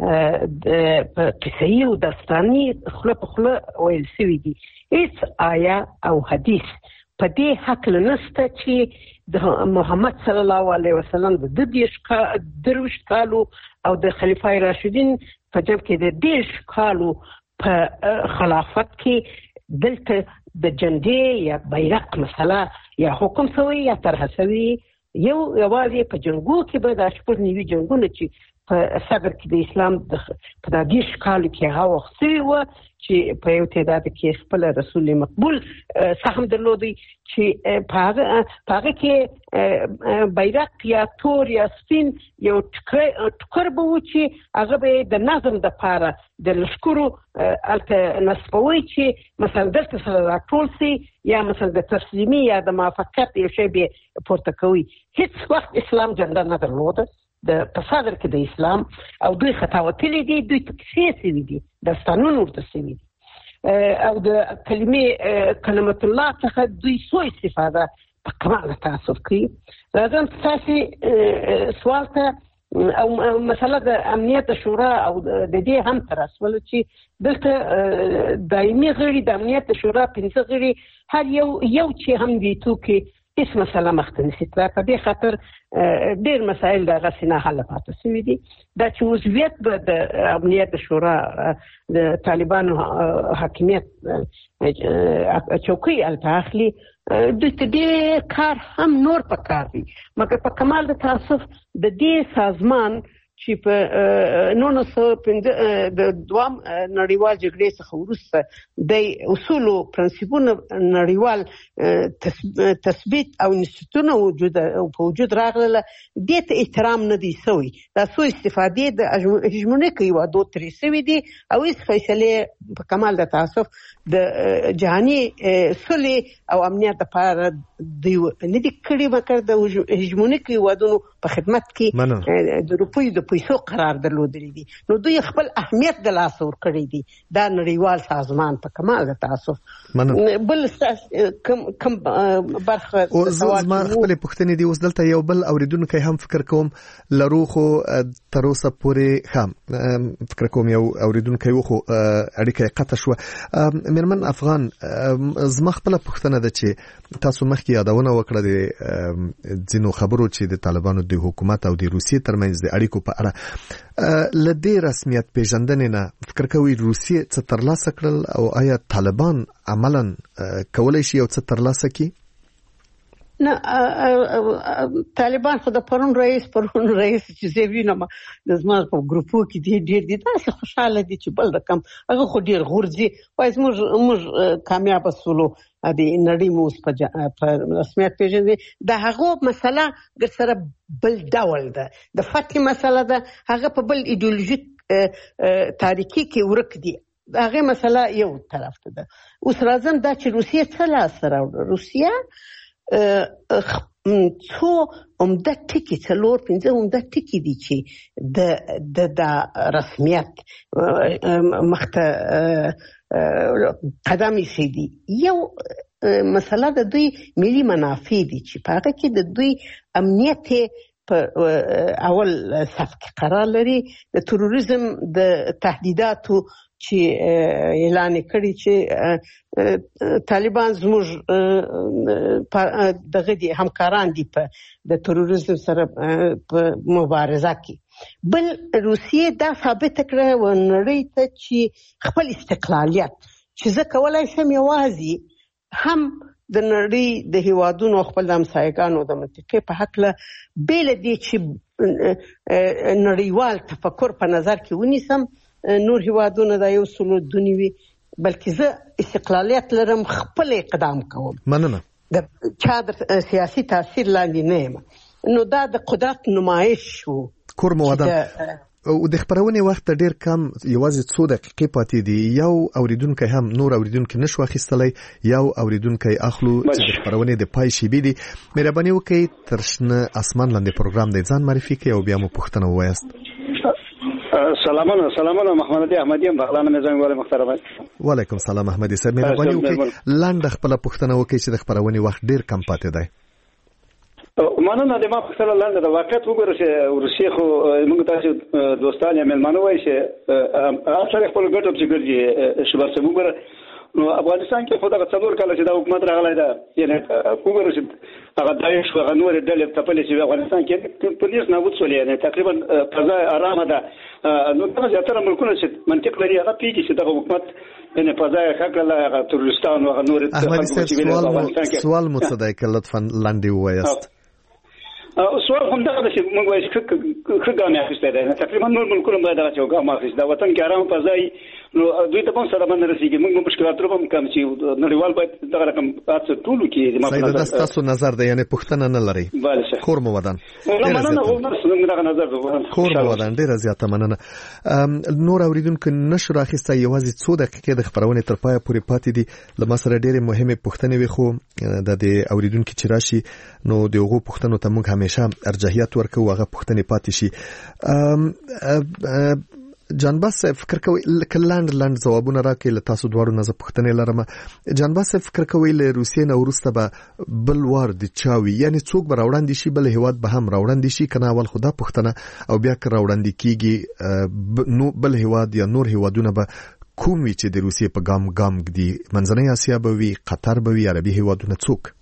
په قصې او داستاني خله په خله ویل شوی دي. هیڅ آیا او حدیث په دې حق لنسته چې د محمد صلی الله علیه وسلم د 30 کالو او د خلفای راشدین په جنب کې د 10 کالو په خلافت کې دلته د جندې یا بیرق مسله یا حکم سوی یا طرح سوی یوازې په جنگو کې به د شپږ نیوي جنگونه چې په صدر کې د اسلام په 10 کالو کې هغه وخت سوی و چې په یو تعداد کې خپل رسول مقبول سهم درلودي چې په هغه کې بیرق یا تور یا سپین یو ټکر به و چې هغه به د نظم د پاره د لشکرو الته نسبوي چې مثلا دلته سره راټول سي یا مثلا د تسلیمي یا د موافقت یو شی به پورته کوي. هیڅ وخت اسلام جنډا نه درلوده د تصادر کې د اسلام او دوی خطاوتلي دي، دوی تکفیر سوي دي، داستانونه ورته سوي دي او د کلمت الله څخه دوی سوء استفاده په کمال تعصب کوي. راځم تاسو سوال ته او مسله د امنیت شورا او د دې هم تر اصل چې دلته دایمي غړي د امنیت شورا 15 غړي هر یو چې هم دي توکي هیڅ مسله مختلفه ده. په دې خاطر ډېر مسایل د غسینه حل پاتې شوي دي. دا چې عضویت به د امنیت شورا د طالبانو حاکمیت چوکۍ التاخلي د دې کار هم نور پکار دي، مګر په کمال د تعصب د دې سازمان چې په 1915 د دوام نړیوال جګړې څخه وروسته د اصول او پرنسپونو نړیوال تثبیت او انستیتوونه وجود راغله، دې ته احترام نه دی سوی. دا سو استفادې د هژمونیک هیوادو ترې سوي دي او هیڅ فیصلې په کمال د تعصب د جهاني صلح او امنیت لپاره دی نه دي کړي، مګر د هژمونیک هیوادونو په خدمت کې د روپیو د پیسو قرار درلودلی دي. نو دوی خپل اهمیت د لاس ور کړی دي. دا نړیوال سازمان په کمال د تعصب بل کم برخه او زما خپل پښتنې دي. اوس دلته یو بل اوریدونکو هم فکر کوم لرو خو تر اوسه پورې هم فکر کوم یو اوریدونکو خو اړیکه قطع شو. میرمن افغان زما خپل پښتنه ده چې تاسو مخکې یادونه وکړه د ځینو خبرو چې د طالبانو د حکومت او د روسیې ترمنځ د اړیکو په اړه لدې رسمیت پیژندنې نه فکر کوي روسیې څه ترلاسه کړل او آیا طالبان عملاً کولای شي یو څه ترلاسه کړي؟ نه طالبان خو د پرون رئیس چې زه وینم د زما په ګروپو کې ډېر دي تاسو خوشاله دي چې بل رقم هغه خو ډېر غورځي وای موږ کامیاب سولو د نړۍ موږ په رسمیت پیژنې د هغه مسله د سره بل ډول ده د فتح مسله ده هغه په بل ایدئولوژیک تاریخي کې ورک دي هغه مسله یو طرف ته ده. اوس راځم دا چې روسیه څه لاس راوړه. روسیه څو عمده ټکي 4-5 عمده ټکي دي چې د رسمیت مخته قدم ایښی دي. یو مسله د دوی ملي منافع دي چې په هغه کې د دوی امنیت په اول صف کې قرار لري. د تروریزم د تهدیداتو چې اعلان کړي چې طالبان زموږ دغه دي همکاران دي په د تروریزم سره په مبارزه کې. بل روسیه دا ثابت کړه و نړۍ ته چې خپل استقلالیت چې زه کولای شم یوازې هم د نړۍ د هیوادونو خپل همسایګانو د منطقې په حق له بیل دي چې نړیوال تفکر په نظر کې ونیسم نور هیوادونه دا یو سلو دونی وي بلکې زه استقلالیت لرم خپل اقدام کوم مننه د چا د سیاسي تاثیر لاندې نه یم نو دا د قدرت نمایش شو. کور موادن او د خبرونې وخت ډیر کم یوازې 2 دقیقې پاتې دي. یو اوریدونکو هم نور اوریدونکو نشو اخیستلای یو اوریدونکو اخلو چې د خبرونې د پای شی بي دي. مهرباني وکړئ ترشنه اسمان لاندې پروګرام د ځان معرفي کړئ او بیا مو پوښتنه وایست. سلامونه محمد علي احمدي بغلان مزنګ ولې محترم. وعلیکم السلام احمدي صاحب. مهرباني وکړئ لاندې خپل پوښتنه وکړئ چې د خبرونې وخت ډیر کم پاتې دی. مننه د ما په سره لاندې د واقعیت وګورئ چې روسیه خو موږ تاسو دوستان یا ملمانو وایي چې اصل خپل ګټه چې ګرځي شبر څه وګورئ نو افغانستان کې خو دا څلور کال چې دا حکومت راغلی دا یعنی وګورئ چې هغه داعش هغه نور ډلې تپلې چې افغانستان کې پولیس نابود شول یعنی تقریبا فضا آرامه ده. نو دا زیاتره ملکونه چې منطق لري هغه پیږي چې دا حکومت یعنی فضا حق له تروریستان او نور سوال مو څه دی که لطفا لاندې ووایست. سوال هم دا چې موږ وایو چې ښه ګام اخیستی دی تقریبا نور ملکونه باید دغه یو ګام اخیست دا وطن کې ارام فضایي نو دوی ته هم سره باندې رسیږي موږ مشکلات هم کم چې نړیوال باید دغه رقم تاسو ټولو کې ما په نظر تاسو نظر دی یعنی پښتنه نه لري. کور مو ودان کور مو ودان ډیر زیاته مننه. نور اوریدونکو نشو راخسته یوازې 2 دقیقې د خبرونه تر پای پورې پاتې دي. لمر سره ډیره مهمه پښتنه وي خو د اوریدونکو چې راشي نو دغه پښتنو ته موږ همیشه ارجحیت ورکو هغه پښتنې پاتې شي. جانباس فکر کوي لاند ځوابونه راکړي له تاسو دواړو نه پوښتنې لرم. جانباس فکر کوي له روسیې نه ورسته به بل وار د چاوي یعنی څوک به راوړاندې شي بل هیواد به هم راوړاندې شي کنه اول خدا پوښتنه او بیا که راوړاندې کیږي نو بل هیواد یا نور هیوادونه به کوم وي چې د روسیې په ګام دي منځنۍ اسیا به وي قطر به وي عربي هیوادونه څوک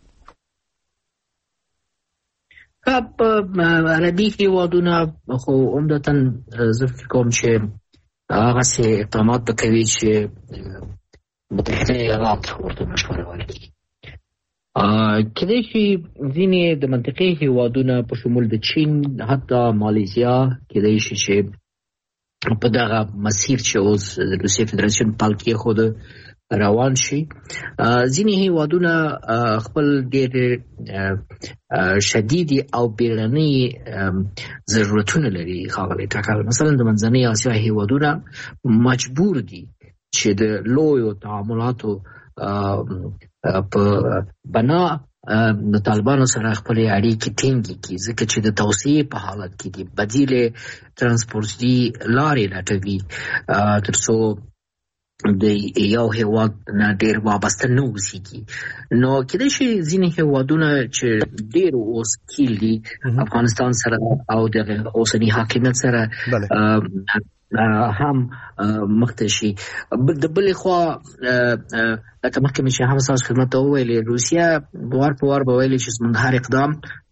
عربي هیوادونه خو عمدتاً زه فکر کوم چې هغه څه اقدامات به کوي چې متحده ایالات ورته مشوره ورکړي. کله چې ځینې د منطقې هیوادونه په شمول د چین حتی مالیزیا کله چې په دغه مسیر چې اوس د روسیې فدراسیون پالکی خود روان شي ځینې هیوادونه خپل ډېر شدید او بیړني ضرورتونه لري ښاغلی ټاکل. مثلا د منځنۍ اسیا هیوادونه مجبور دي چې د لویو تعاملاتو په بنا د طالبانو سره خپل اړیکې ټینګې کړي ځکه چې د توسعې په حالت کې دي بدیل ترانسپورتي لارې لټوي ترڅو د یو هیواد نه ډیر وابسته نه اوسېږي. نو کله چې ځینې هیوادونه چې ډیر اوس کېل دي افغانستان سره او د اوسني حاکمیت سره هم مخته شي د بلې خوا لکه مخکې مې چې هم ستاسو خدمت ته وویلې روسیه وار په وار به ویلې چې زموږ هر اقدام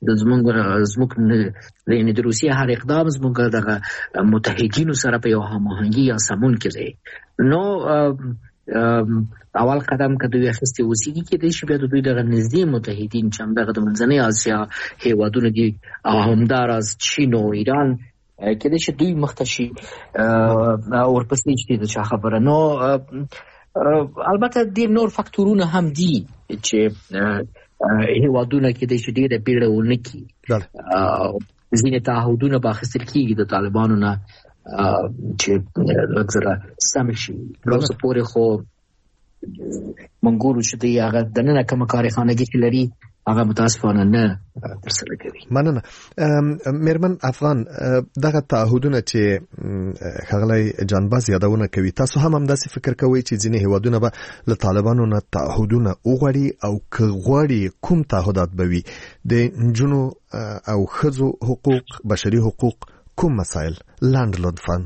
یعنې د روسیې هر اقدام زموږ دغه متحدینو سره په یو هماهنګي یا سمون کې دی. نو اول قدم که دوی اخیستی وسیږي کې د شي بیا د دوی د نږدې متحدین چې همدغه د منځنۍ اسیا هیوادونه دي او همداراز چین او ایران کې د شي دوی مختشي ورپسې چې د چا خبره نو البته د نور فاکتورونه هم دي چې هیوادونه کې د شي ډېره بیړونه کی ځینې تعهدونه به اخیستل کېږي د طالبانو نه چې لږ سم شي اوس پورې خو منګورو چې دی هغه دننه کومه کارخانګي چې لري هغه متاسفانه نه ترسره کوي. مننه. میرمن افغان دغه تعهدونه چې خغلی جانباز یادونه کوي تاسو هم همداسې فکر کوئ چې ځینې هیوادونه به له طالبانو نه تعهدونه وغواړي او که غواړي کوم تعهدات به وي د نجونو او ښځو حقوق بشري حقوق کوم مسائل لاند لطفاً؟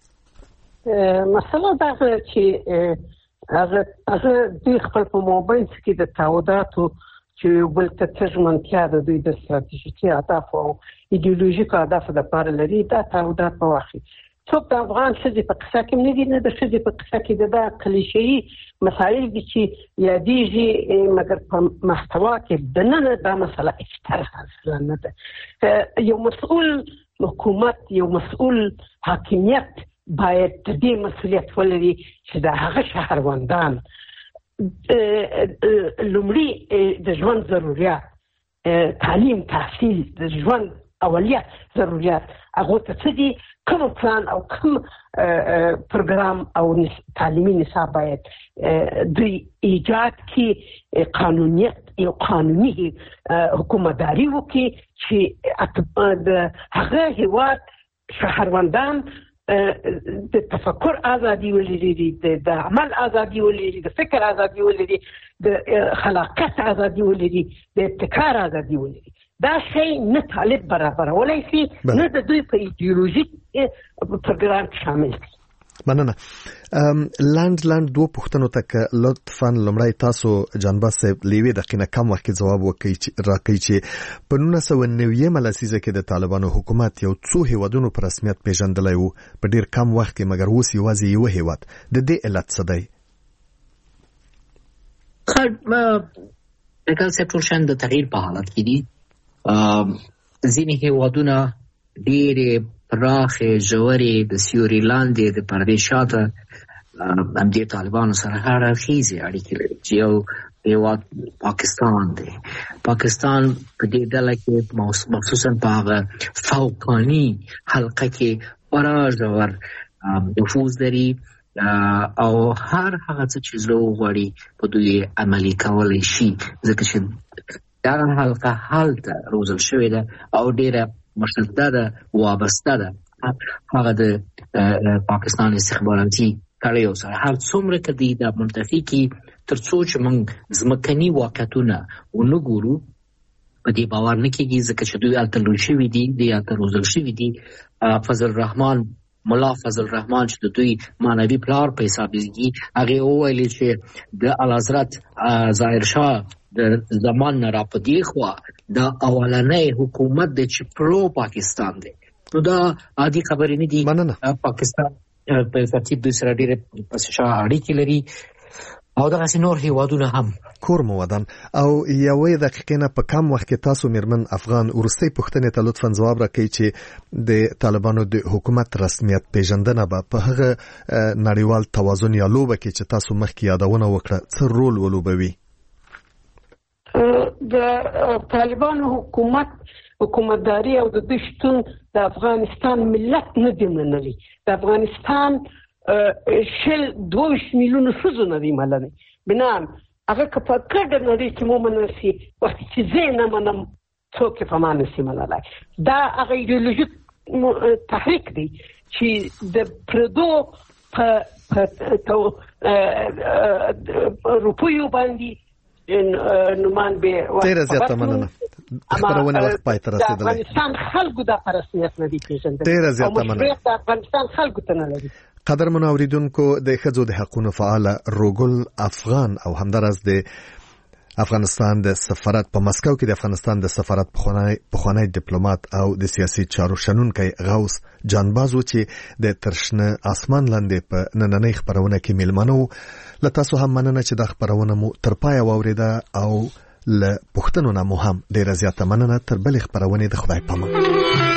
مسله دا چې هغه دوی خپل په موبایل کې د تعهداتو چې بل ته ترجمانتیا د دوی د استراتیژیکي اهداف او ایدئولوژیکو اهداف لپاره لري دا تعهدات په واخلي. څوک د افغان ښځې په قصه کې نه دي نه د ښځې په قصه کې د کلیشه‌ایي مسایل دي چې یادېږي مګر په محتوا کې دننه دا مسله اکثر اصلا نه ده. یو مسؤل حکومت یو مسؤل حاکمیت باید دې مسؤلیت ولري چې د هغه شهروندان لومړی د ژوند ضرورت تعلیم تحصیل د ژوند اولیه ضرورت هغه ته څه دي کوم پلان او کوم پروګرام او تعلیمي نصاب باید دوی ایجاد کی قانونیت یو قانوني حکومتداري وکړي چې د هغه هیواد شهروندان د تفکر ازادي ولري د عمل ازادي ولري د فکر ازادي ولري د خلاقیت ازادي ولري د ابتکار ازادي ولري. دا شی نه طالب برابر ولای شي نه د دوی په ایدئولوژیک پروګرام شامل دي. مننه. لاند دو پوښتنو ته لطفاً لمړی تاسو جانباز صاحب لیوی دقیقه کم وخت جواب راکړئ چې په 1990 لسیزه کې د طالبانو حکومت یو څو هیوادونو په رسمیت پیژندلی وو په ډیر کم وخت کې مګر اوس یوازې یو هیواد د دې علت څه دی؟ دغه څه ټول شان د تغییر په حالت کې دي. ځینې هیوادونه ډېرې پراخې ژورې د سیوري لاندې د پردې شاته همدې طالبانو سره هراړخیزې اړیکې لري چې یو هیواد پاکستان دی. پاکستان په دې ډله کې مخصوصا په هغه فوقاني حلقه کې خورا ژور نفوذ لري او هر هغه څه چې زړه وغواړي په دوی عملي کولی شي ځکه چې دغه حلقه هلته روزل شوې ده او ډېره مشدده وابسته ده هغه د پاکستان استخباراتي کړیو سره. هر څومره که دی د منتفي کې تر څو چې موږ ځمکني واقعیتونه ونه ګورو په دې باور نه کېږي ځکه چې دوی هلته لوی شوي دي دوی هلته روزل شوي دي. ملا فضل الرحمن چې د دوی معنوي پلار په حسابېږي هغې وویلې چې د اعلیحضرت ظاهر شاه د زمان نه را په دې خوا دا اولنی حکومت دی چې پرو پاکستان دی. نو دا عادي خبرې نه دي. پاکستان په ترتیب دوی سره ډېرې پسشا اړیکې لري او دغسې نور هیوادونه هم کور مو ودان. او یوې دقیقې نه په کم وخت کې تاسو میرمن افغان وروستۍ پوښتنې ته لطفاً ځواب راکړئ چې د طالبانو د حکومت رسمیت پیژندنه به په هغه نړیوال توازن یا لوبه کې چې تاسو مخکې یادونه وکړه څه رول ولوبوي؟ د طالبانو حکومتداري او د دوی شتون د افغانستان ملت نه دی منلی. د افغانستان 22 میلیونه ښځو نه دی منلی. بنان هغه که په ګډه نړۍ کې ومنل شي وخت چې زه نه منم څوک یې په ما نشي منلی. دا هغه ایډیولوژیک تحریک دی چې د پردو په روپیو باندې نومان به ډېره زیاته مننه. خبرونه وخت پای ته رسېدلی. د افغانستان خلکو د رسمیت نه دی پیژندلی. ډېره زیاته مننه. او د افغانستان خلکو ته نه لري. قدرمنو اوریدونکو د ښځو د حقونو فعال روګل افغان او همدارس د افغانستان د سفارت په مسکو کې د افغانستان د سفارت پخوانی ډیپلوماټ او د سیاسي چارو شنونکي غوث جانبازو چې د ترشنه اسمان لاندې په نننۍ خبرونه کې ملمنو لته سو هم مننه چې د خبرونه مو تر پای اوریده او ل پښتنو نه مو هم ډیر زیاته مننه تر بل خبرونه د خدای پامه.